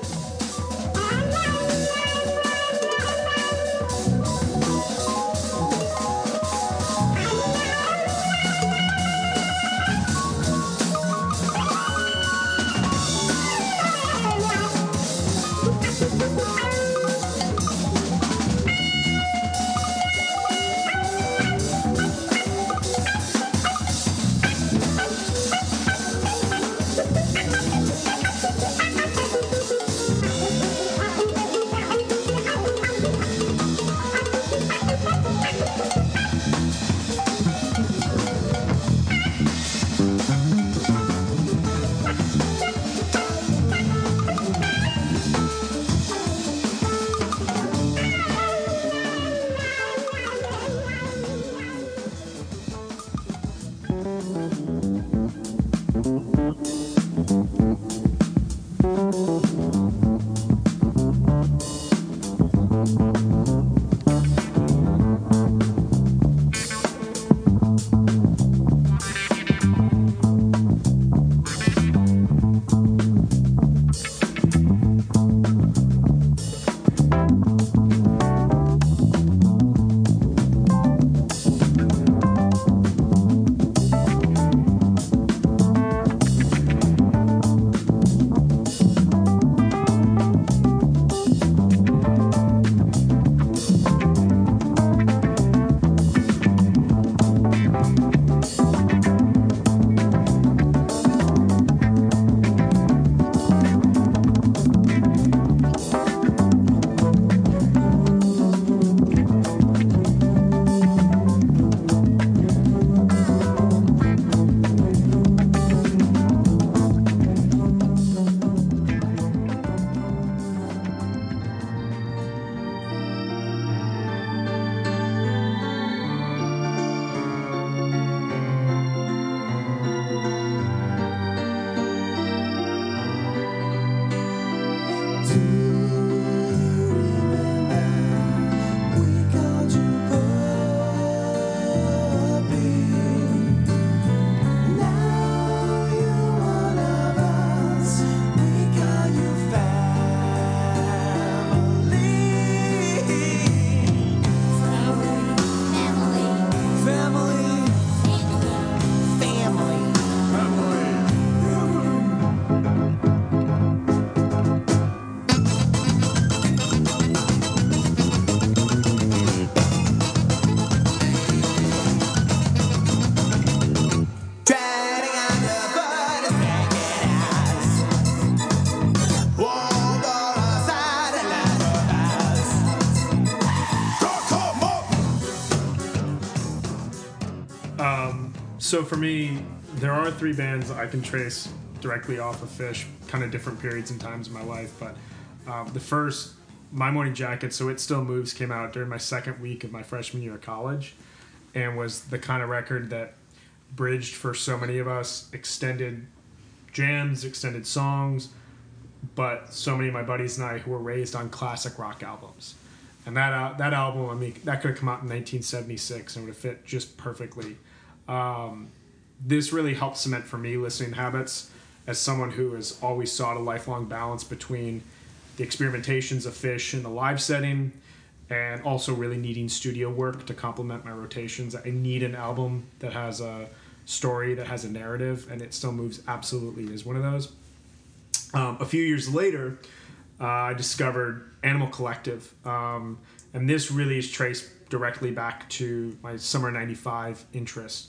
So for me, there are 3 bands I can trace directly off of Fish, kind of different periods and times in my life. But the first, My Morning Jacket, So It Still Moves, came out during my second week of my freshman year of college, and was the kind of record that bridged for so many of us extended jams, extended songs, but so many of my buddies and I who were raised on classic rock albums. And that album, I mean, that could have come out in 1976 and would have fit just perfectly. This really helped cement for me listening habits as someone who has always sought a lifelong balance between the experimentations of Fish in the live setting and also really needing studio work to complement my rotations. I need an album that has a story, that has a narrative, and It Still Moves absolutely is one of those. A few years later, I discovered Animal Collective, and this really is traced directly back to my summer '95 interest.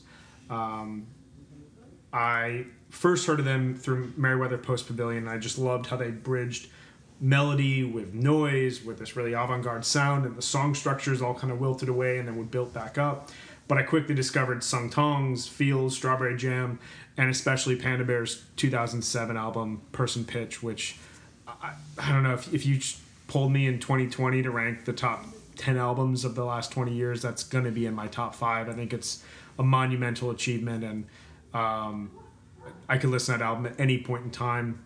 I first heard of them through Merriweather Post Pavilion, and I just loved how they bridged melody with noise, with this really avant-garde sound, and the song structures all kind of wilted away and then would build back up. But I quickly discovered Sung Tongs, Feels, Strawberry Jam, and especially Panda Bear's 2007 album, Person Pitch, which I don't know, if you pulled me in 2020 to rank the top 10 albums of the last 20 years, that's going to be in my top 5. I think it's a monumental achievement, and I could listen to that album at any point in time.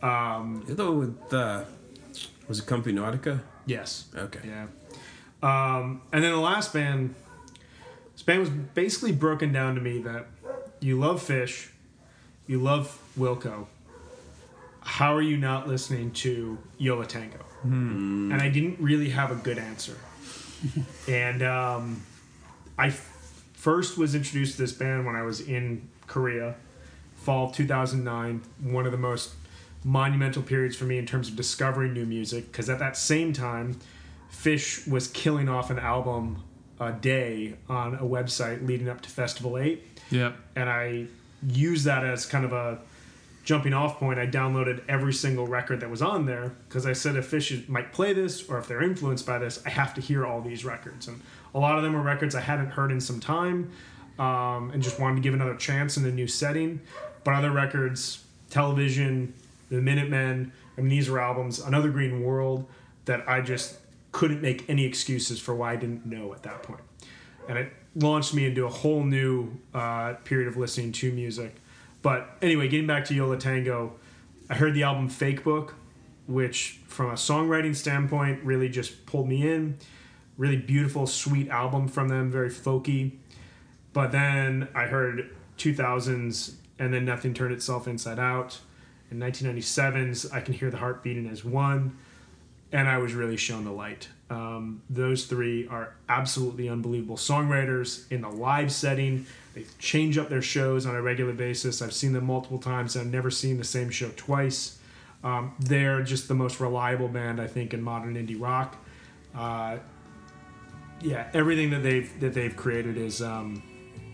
Was it Company Nautica? Yes. Okay. Yeah. And then the last band, this band was basically broken down to me that you love Fish, you love Wilco. How are you not listening to Yo La Tengo? And I didn't really have a good answer. And I first was introduced to this band when I was in Korea, fall of 2009, one of the most monumental periods for me in terms of discovering new music, because at that same time, Fish was killing off an album a day on a website leading up to Festival 8. Yep. And I used that as kind of a jumping off point. I downloaded every single record that was on there because I said if Fish might play this or if they're influenced by this, I have to hear all these records. And a lot of them were records I hadn't heard in some time, and just wanted to give another chance in a new setting. But other records, Television, The Minutemen, I mean, these were albums, Another Green World, that I just couldn't make any excuses for why I didn't know at that point. And it launched me into a whole new period of listening to music. But anyway, getting back to Yo La Tengo, I heard the album Fake Book, which from a songwriting standpoint really just pulled me in. Really beautiful, sweet album from them, very folky. But then I heard 2000s and then Nothing Turned Itself Inside Out. In 1997's I Can Hear the Heart Beating as One. And I was really shown the light. Those 3 are absolutely unbelievable songwriters in the live setting. They change up their shows on a regular basis. I've seen them multiple times. I've never seen the same show twice. They're just the most reliable band, I think, in modern indie rock. Yeah, everything that they've created is on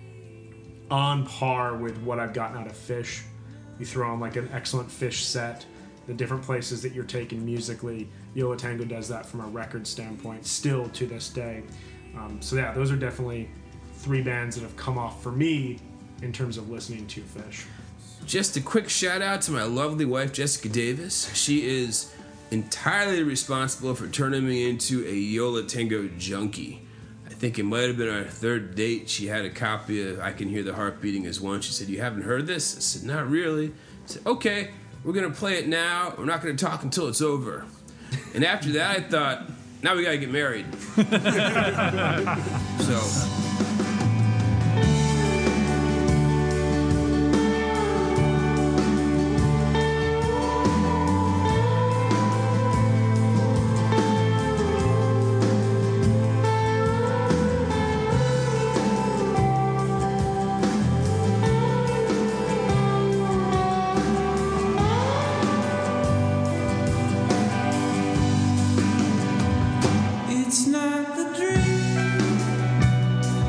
par with what I've gotten out of Fish. You throw on like an excellent Fish set, the different places that you're taking musically. Yo La Tengo does that from a record standpoint still to this day. So yeah, those are definitely 3 bands that have come off for me in terms of listening to Fish. Just a quick shout out to my lovely wife, Jessica Davis. She is entirely responsible for turning me into a Yo La Tengo junkie. I think it might have been our 3rd date. She had a copy of I Can Hear the Heart Beating as One. She said, "You haven't heard this?" I said, "Not really." I said, "Okay, we're going to play it now. We're not going to talk until it's over." And after that, I thought, now we got to get married. So... It's not the dream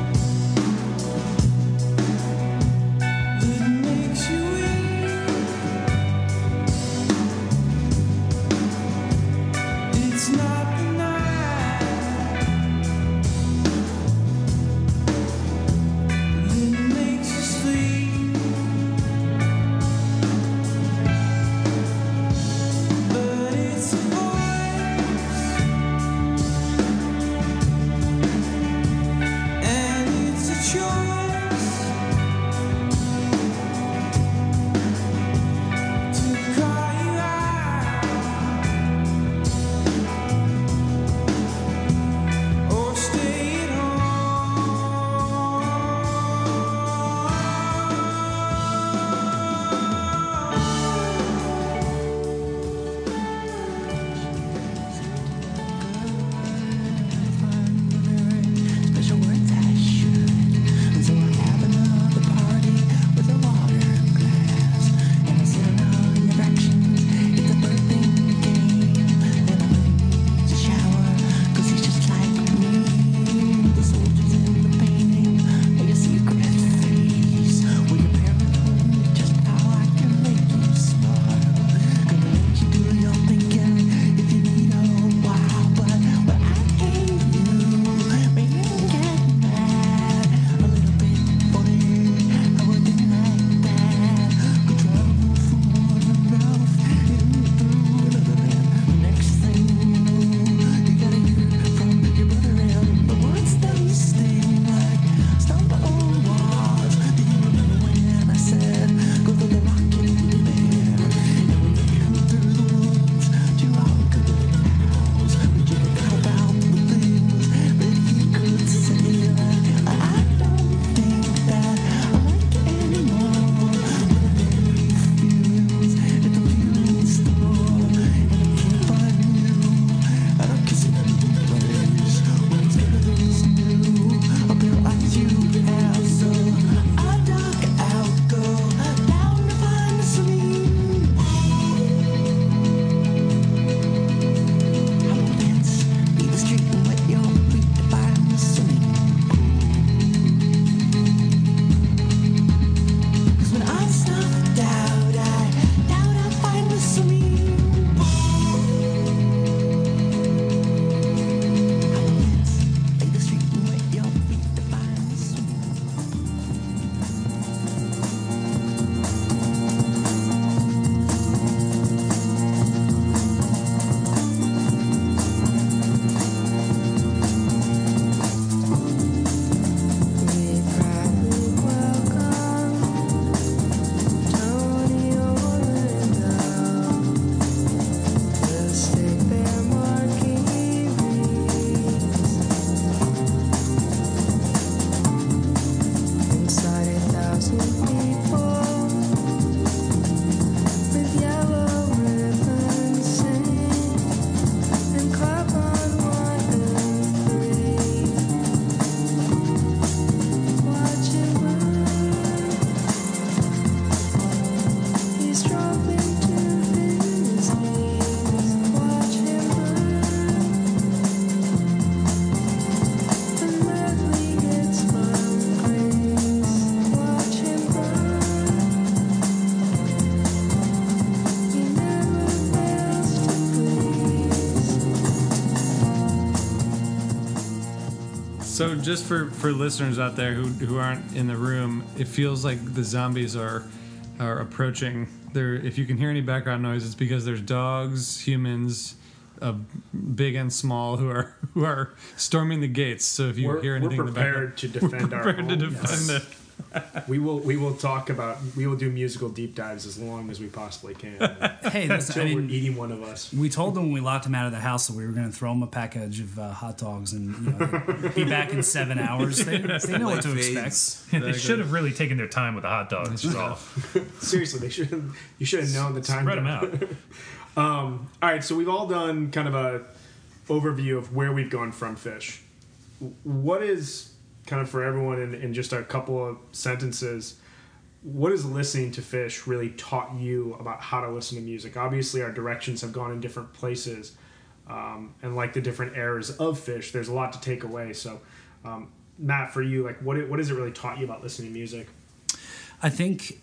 So just for listeners out there who aren't in the room, it feels like the zombies are approaching. If you can hear any background noise, it's because there's dogs, humans, big and small, who are storming the gates. So if you hear anything, we're prepared to defend our home. it. We will talk about. We will do musical deep dives as long as we possibly can. Hey, Until we're eating one of us. We told them when we locked them out of the house that we were going to throw them a package of hot dogs and they'd be back in 7 hours. They know what to expect. They should have really taken their time with the hot dogs. Seriously, they should. You should have known the time. Spread them out. All right, so we've all done kind of a overview of where we've gone from Fish. What is kind of for everyone in just a couple of sentences? What has listening to Fish really taught you about how to listen to music? Obviously, our directions have gone in different places, and like the different eras of Fish, there's a lot to take away. So, Matt, for you, like, what has it really taught you about listening to music? I think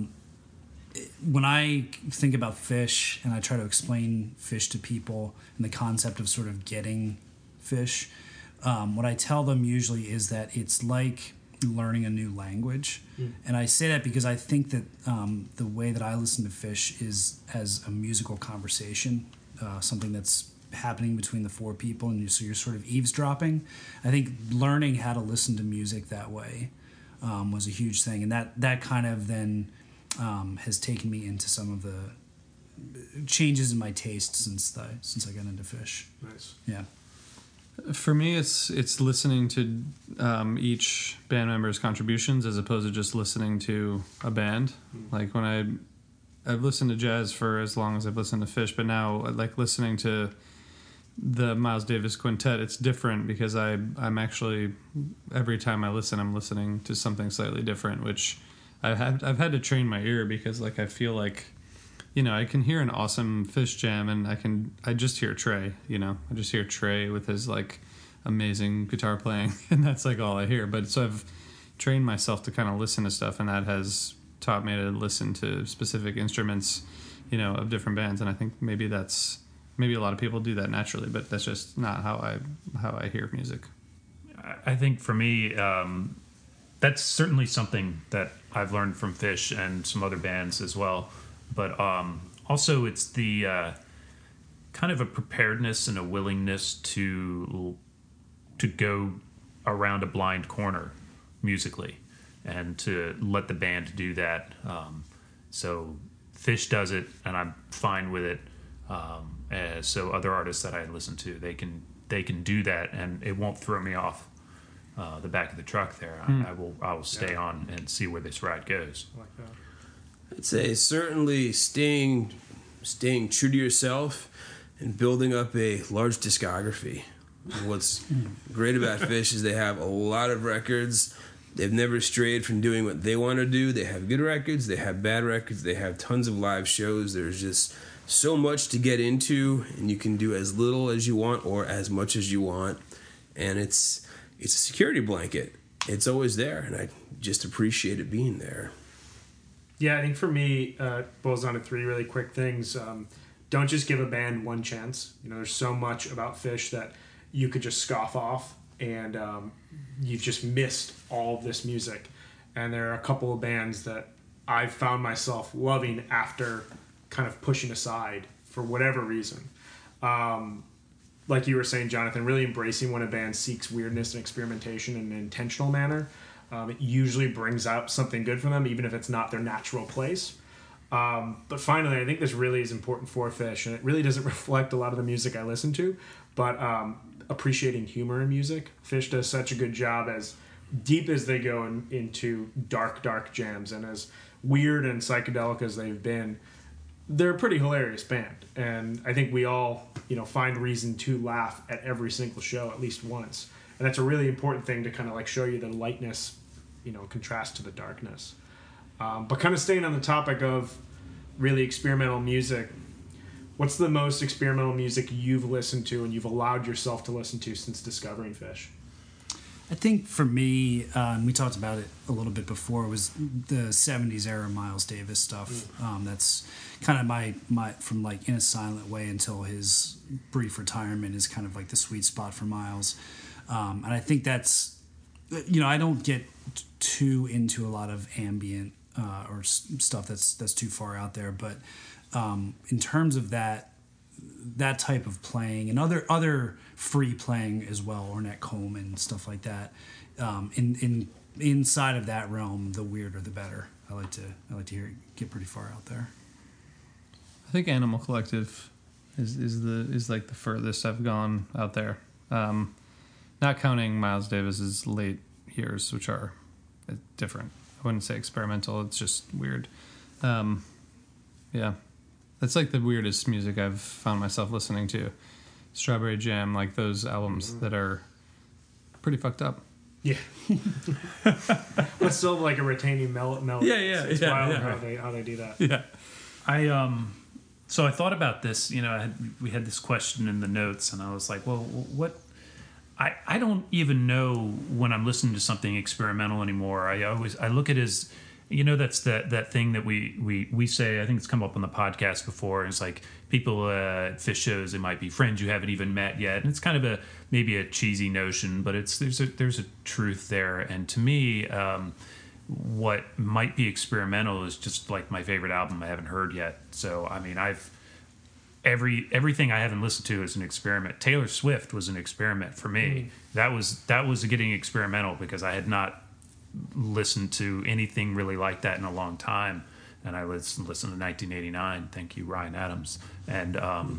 when I think about Fish and I try to explain Fish to people and the concept of sort of getting Fish, what I tell them usually is that it's like learning a new language. And I say that because I think that the way that I listen to Fish is as a musical conversation, something that's happening between the four people, and so you're sort of eavesdropping. I think learning how to listen to music that way was a huge thing, and that kind of then has taken me into some of the changes in my taste since I got into Fish. Nice. Yeah. For me, it's listening to each band member's contributions as opposed to just listening to a band. Like when I've listened to jazz for as long as I've listened to Fish, but now I like listening to the Miles Davis Quintet. It's different because I'm actually, every time I listen, I'm listening to something slightly different, which I've had to train my ear because like I feel like, I can hear an awesome Fish jam and I just hear Trey, I just hear Trey with his like amazing guitar playing and that's like all I hear. But so I've trained myself to kind of listen to stuff, and that has taught me to listen to specific instruments, of different bands. And I think maybe a lot of people do that naturally, but that's just not how I hear music. I think for me, that's certainly something that I've learned from Fish and some other bands as well. But also it's the kind of a preparedness and a willingness to go around a blind corner musically and to let the band do that. So Fish does it, and I'm fine with it. So other artists that I listen to, they can do that, and it won't throw me off the back of the truck there. I will stay on and see where this ride goes. I like that. I'd say certainly staying true to yourself and building up a large discography. What's great about Fish is they have a lot of records. They've never strayed from doing what they want to do. They have good records, they have bad records, they have tons of live shows. There's just so much to get into, and you can do as little as you want or as much as you want. And it's a security blanket. It's always there, and I just appreciate it being there. Yeah, I think for me, it boils down to three really quick things. Don't just give a band one chance. There's so much about Fish that you could just scoff off, and you've just missed all of this music. And there are a couple of bands that I've found myself loving after kind of pushing aside for whatever reason. Like you were saying, Jonathan, really embracing when a band seeks weirdness and experimentation in an intentional manner. It usually brings out something good for them, even if it's not their natural place. But finally, I think this really is important for Fish, and it really doesn't reflect a lot of the music I listen to, but appreciating humor in music. Fish does such a good job, as deep as they go into dark jams, and as weird and psychedelic as they've been, they're a pretty hilarious band. And I think we all, find reason to laugh at every single show at least once. And that's a really important thing to kind of like show you the lightness, contrast to the darkness. But kind of staying on the topic of really experimental music, what's the most experimental music you've listened to and you've allowed yourself to listen to since discovering Fish? I think for me, and we talked about it a little bit before, was the 70s era Miles Davis stuff. That's kind of my from like In a Silent Way until his brief retirement is kind of like the sweet spot for Miles. And I think that's, I don't get too into a lot of ambient or stuff that's too far out there. But in terms of that type of playing and other free playing as well, Ornette Coleman, stuff like that. Inside of that realm, the weirder the better. I like to hear it get pretty far out there. I think Animal Collective is like the furthest I've gone out there. Not counting Miles Davis's late years, which are different. I wouldn't say experimental. It's just weird. Yeah. That's like the weirdest music I've found myself listening to. Strawberry Jam, like those albums that are pretty fucked up. Yeah. But still like a retaining melody. Yeah. It's wild how they do that. Yeah. So I thought about this, we had this question in the notes and I was like, well, what, I don't even know when I'm listening to something experimental anymore. I look at it as, that's that thing that we say, I think it's come up on the podcast before. And it's like people at Phish shows, it might be friends you haven't even met yet. And it's kind of maybe a cheesy notion, but there's a truth there. And to me, what might be experimental is just like my favorite album I haven't heard yet. So, I mean, everything I haven't listened to is an experiment. Taylor Swift was an experiment for me. That was getting experimental because I had not listened to anything really like that in a long time. And I listened to 1989. Thank you, Ryan Adams. And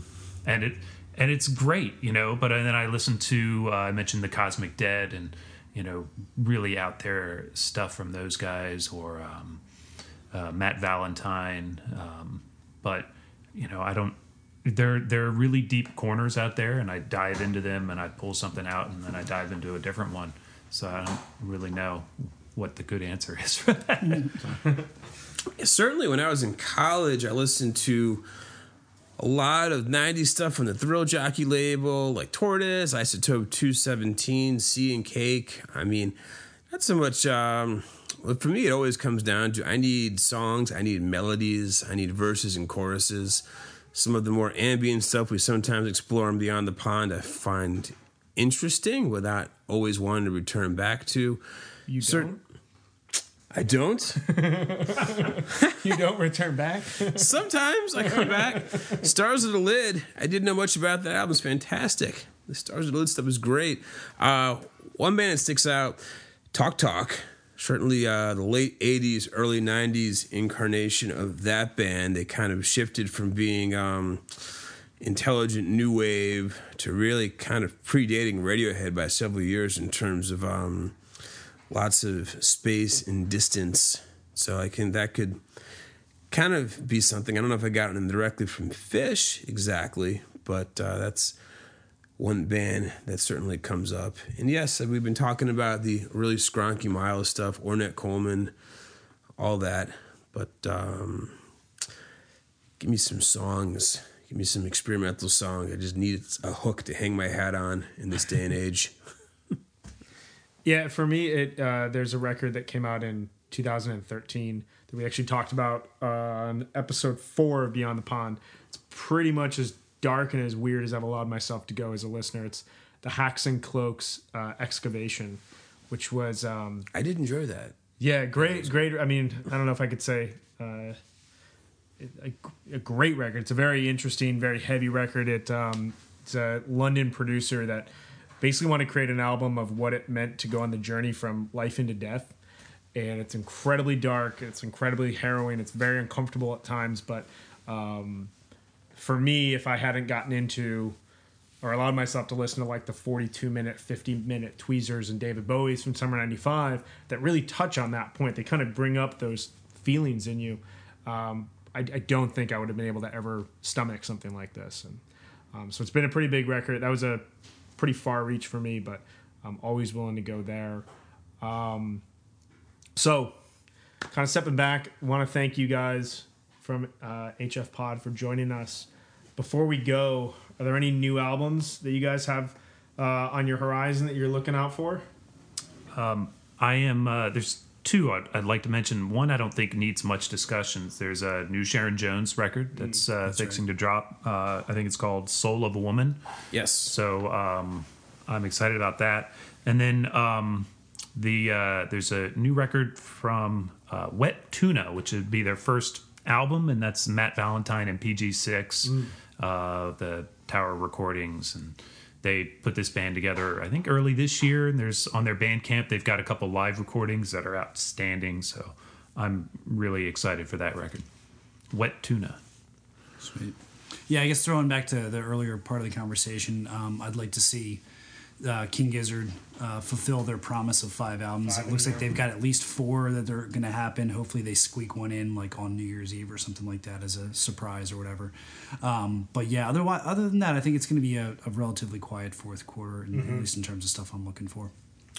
it's great, But then I listened to I mentioned the Cosmic Dead and really out there stuff from those guys or Matt Valentine. But I don't. There are really deep corners out there, and I dive into them and I pull something out, and then I dive into a different one. So I don't really know what the good answer is for that. Certainly, when I was in college, I listened to a lot of 90s stuff from the Thrill Jockey label, like Tortoise, Isotope 217, Sea and Cake. I mean, not so much. For me, it always comes down to I need songs, I need melodies, I need verses and choruses. Some of the more ambient stuff we sometimes explore on Beyond the Pond I find interesting without always wanting to return back to. You don't? I don't. You don't return back? Sometimes I come back. Stars of the Lid. I didn't know much about that album. It's fantastic. The Stars of the Lid stuff is great. One band that sticks out, Talk Talk. Certainly the late 80s, early 90s incarnation of that band. They kind of shifted from being intelligent new wave to really kind of predating Radiohead by several years in terms of lots of space and distance. So that could kind of be something. I don't know if I got it directly from Phish exactly, but that's one band that certainly comes up. And yes, we've been talking about the really scronky Miles stuff, Ornette Coleman, all that. But give me some songs. Give me some experimental songs. I just need a hook to hang my hat on in this day and age. Yeah, for me, there's a record that came out in 2013 that we actually talked about on episode 4 of Beyond the Pond. It's pretty much as dark and as weird as I've allowed myself to go as a listener. It's the Hacks and Cloaks Excavation, which was... I did enjoy that. Yeah, great. I mean, I don't know if I could say a great record. It's a very interesting, very heavy record. It's a London producer that basically wanted to create an album of what it meant to go on the journey from life into death. And it's incredibly dark. It's incredibly harrowing. It's very uncomfortable at times. But for me, if I hadn't gotten into or allowed myself to listen to like the 42-minute, 50-minute Tweezers and David Bowie's from Summer 95 that really touch on that point, they kind of bring up those feelings in you. I don't think I would have been able to ever stomach something like this. And so it's been a pretty big record. That was a pretty far reach for me, but I'm always willing to go there. So kind of stepping back, I want to thank you guys from HF Pod for joining us. Before we go, are there any new albums that you guys have on your horizon that you're looking out for? I am. There's two I'd like to mention. One I don't think needs much discussion. There's a new Sharon Jones record that's fixing to drop. I think it's called Soul of a Woman. Yes. So I'm excited about that. And then there's a new record from Wet Tuna, which would be their first album, and that's Matt Valentine and PG6, the Tower Recordings, and they put this band together, I think, early this year. And there's on their Bandcamp, they've got a couple live recordings that are outstanding. So I'm really excited for that record. Wet Tuna. Sweet. Yeah, I guess throwing back to the earlier part of the conversation, I'd like to see King Gizzard fulfill their promise of 5 albums. It looks like they've got at least 4 that are going to happen. Hopefully they squeak one in like on New Year's Eve or something like that as a surprise or whatever. But yeah, other than that, I think it's going to be a relatively quiet fourth quarter, at least in terms of stuff I'm looking for.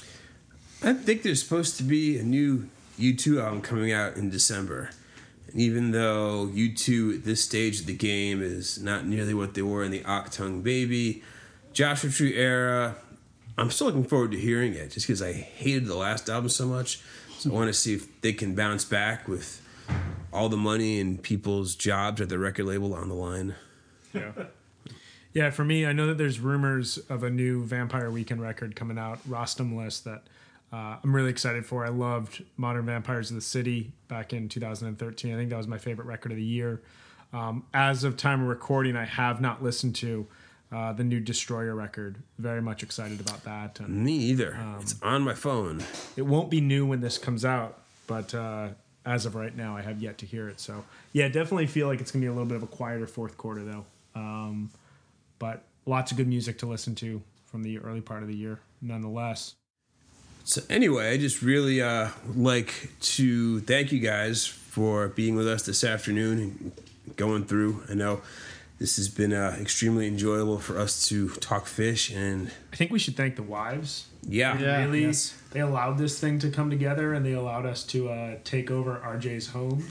I think there's supposed to be a new U2 album coming out in December. And even though U2 at this stage of the game is not nearly what they were in the Achtung Baby, Joshua Tree era, I'm still looking forward to hearing it just because I hated the last album so much. So I want to see if they can bounce back with all the money and people's jobs at the record label on the line. Yeah. Yeah, for me, I know that there's rumors of a new Vampire Weekend record coming out, Rostam List, that I'm really excited for. I loved Modern Vampires of the City back in 2013. I think that was my favorite record of the year. As of time of recording, I have not listened to the new Destroyer record. Very much excited about that. And, me either. It's on my phone. It won't be new when this comes out, but as of right now, I have yet to hear it. So, yeah, definitely feel like it's going to be a little bit of a quieter fourth quarter, though. But lots of good music to listen to from the early part of the year, nonetheless. So anyway, I just really like to thank you guys for being with us this afternoon and going through. I know this has been extremely enjoyable for us to talk fish, and I think we should thank the wives. Yeah. Really, they allowed this thing to come together, and they allowed us to take over RJ's home.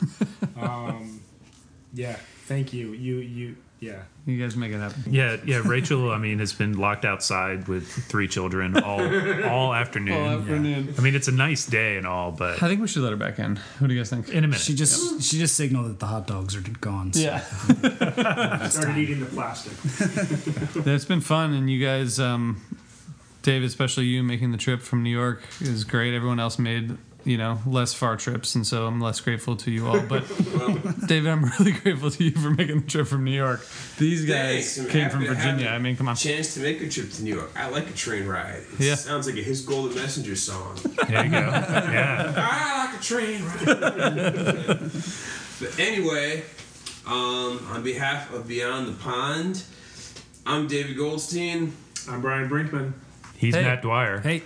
Yeah, thank you. Yeah. You guys make it happen. Yeah. Rachel, I mean, has been locked outside with 3 children all afternoon. All afternoon. Yeah. I mean, it's a nice day and all, but I think we should let her back in. What do you guys think? In a minute. She just signaled that the hot dogs are gone. So. Yeah. Started eating the plastic. It's been fun, and you guys, Dave, especially you, making the trip from New York is great. Everyone else made, less far trips, and so I'm less grateful to you all. But David, I'm really grateful to you for making the trip from New York. These guys came from Virginia. I mean, come on. Chance to make a trip to New York. I like a train ride. It sounds like a His Golden Messenger song. There you go. Yeah. I like a train ride. But anyway, on behalf of Beyond the Pond, I'm David Goldstein. I'm Brian Brinkman. He's Matt Dwyer. Hey.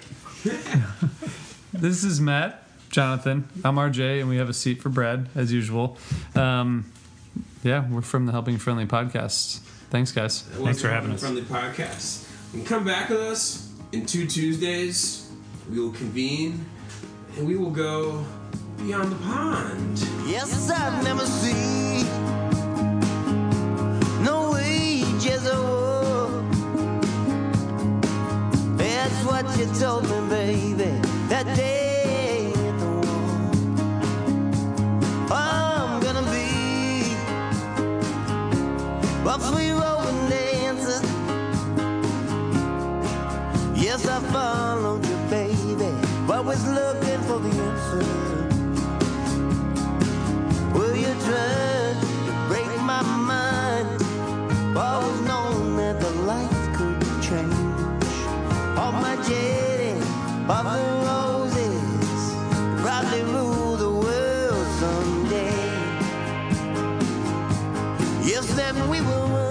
This is Matt, Jonathan. I'm RJ, and we have a seat for Brad, as usual. We're from the Helping Friendly Podcast. Thanks, guys. Thanks for having us. Friendly Podcast. You can come back with us in 2 Tuesdays. We will convene, and we will go beyond the pond. Yes, I've never seen no wages of war. That's what you told me, baby, that day at the war. I'm gonna be a free roving dancer. Yes, I followed you, baby, but was looking for the answer. Will you try to break my mind? Always known that the light could change. All my jaded of the roses probably rule the world someday. Yes, then we will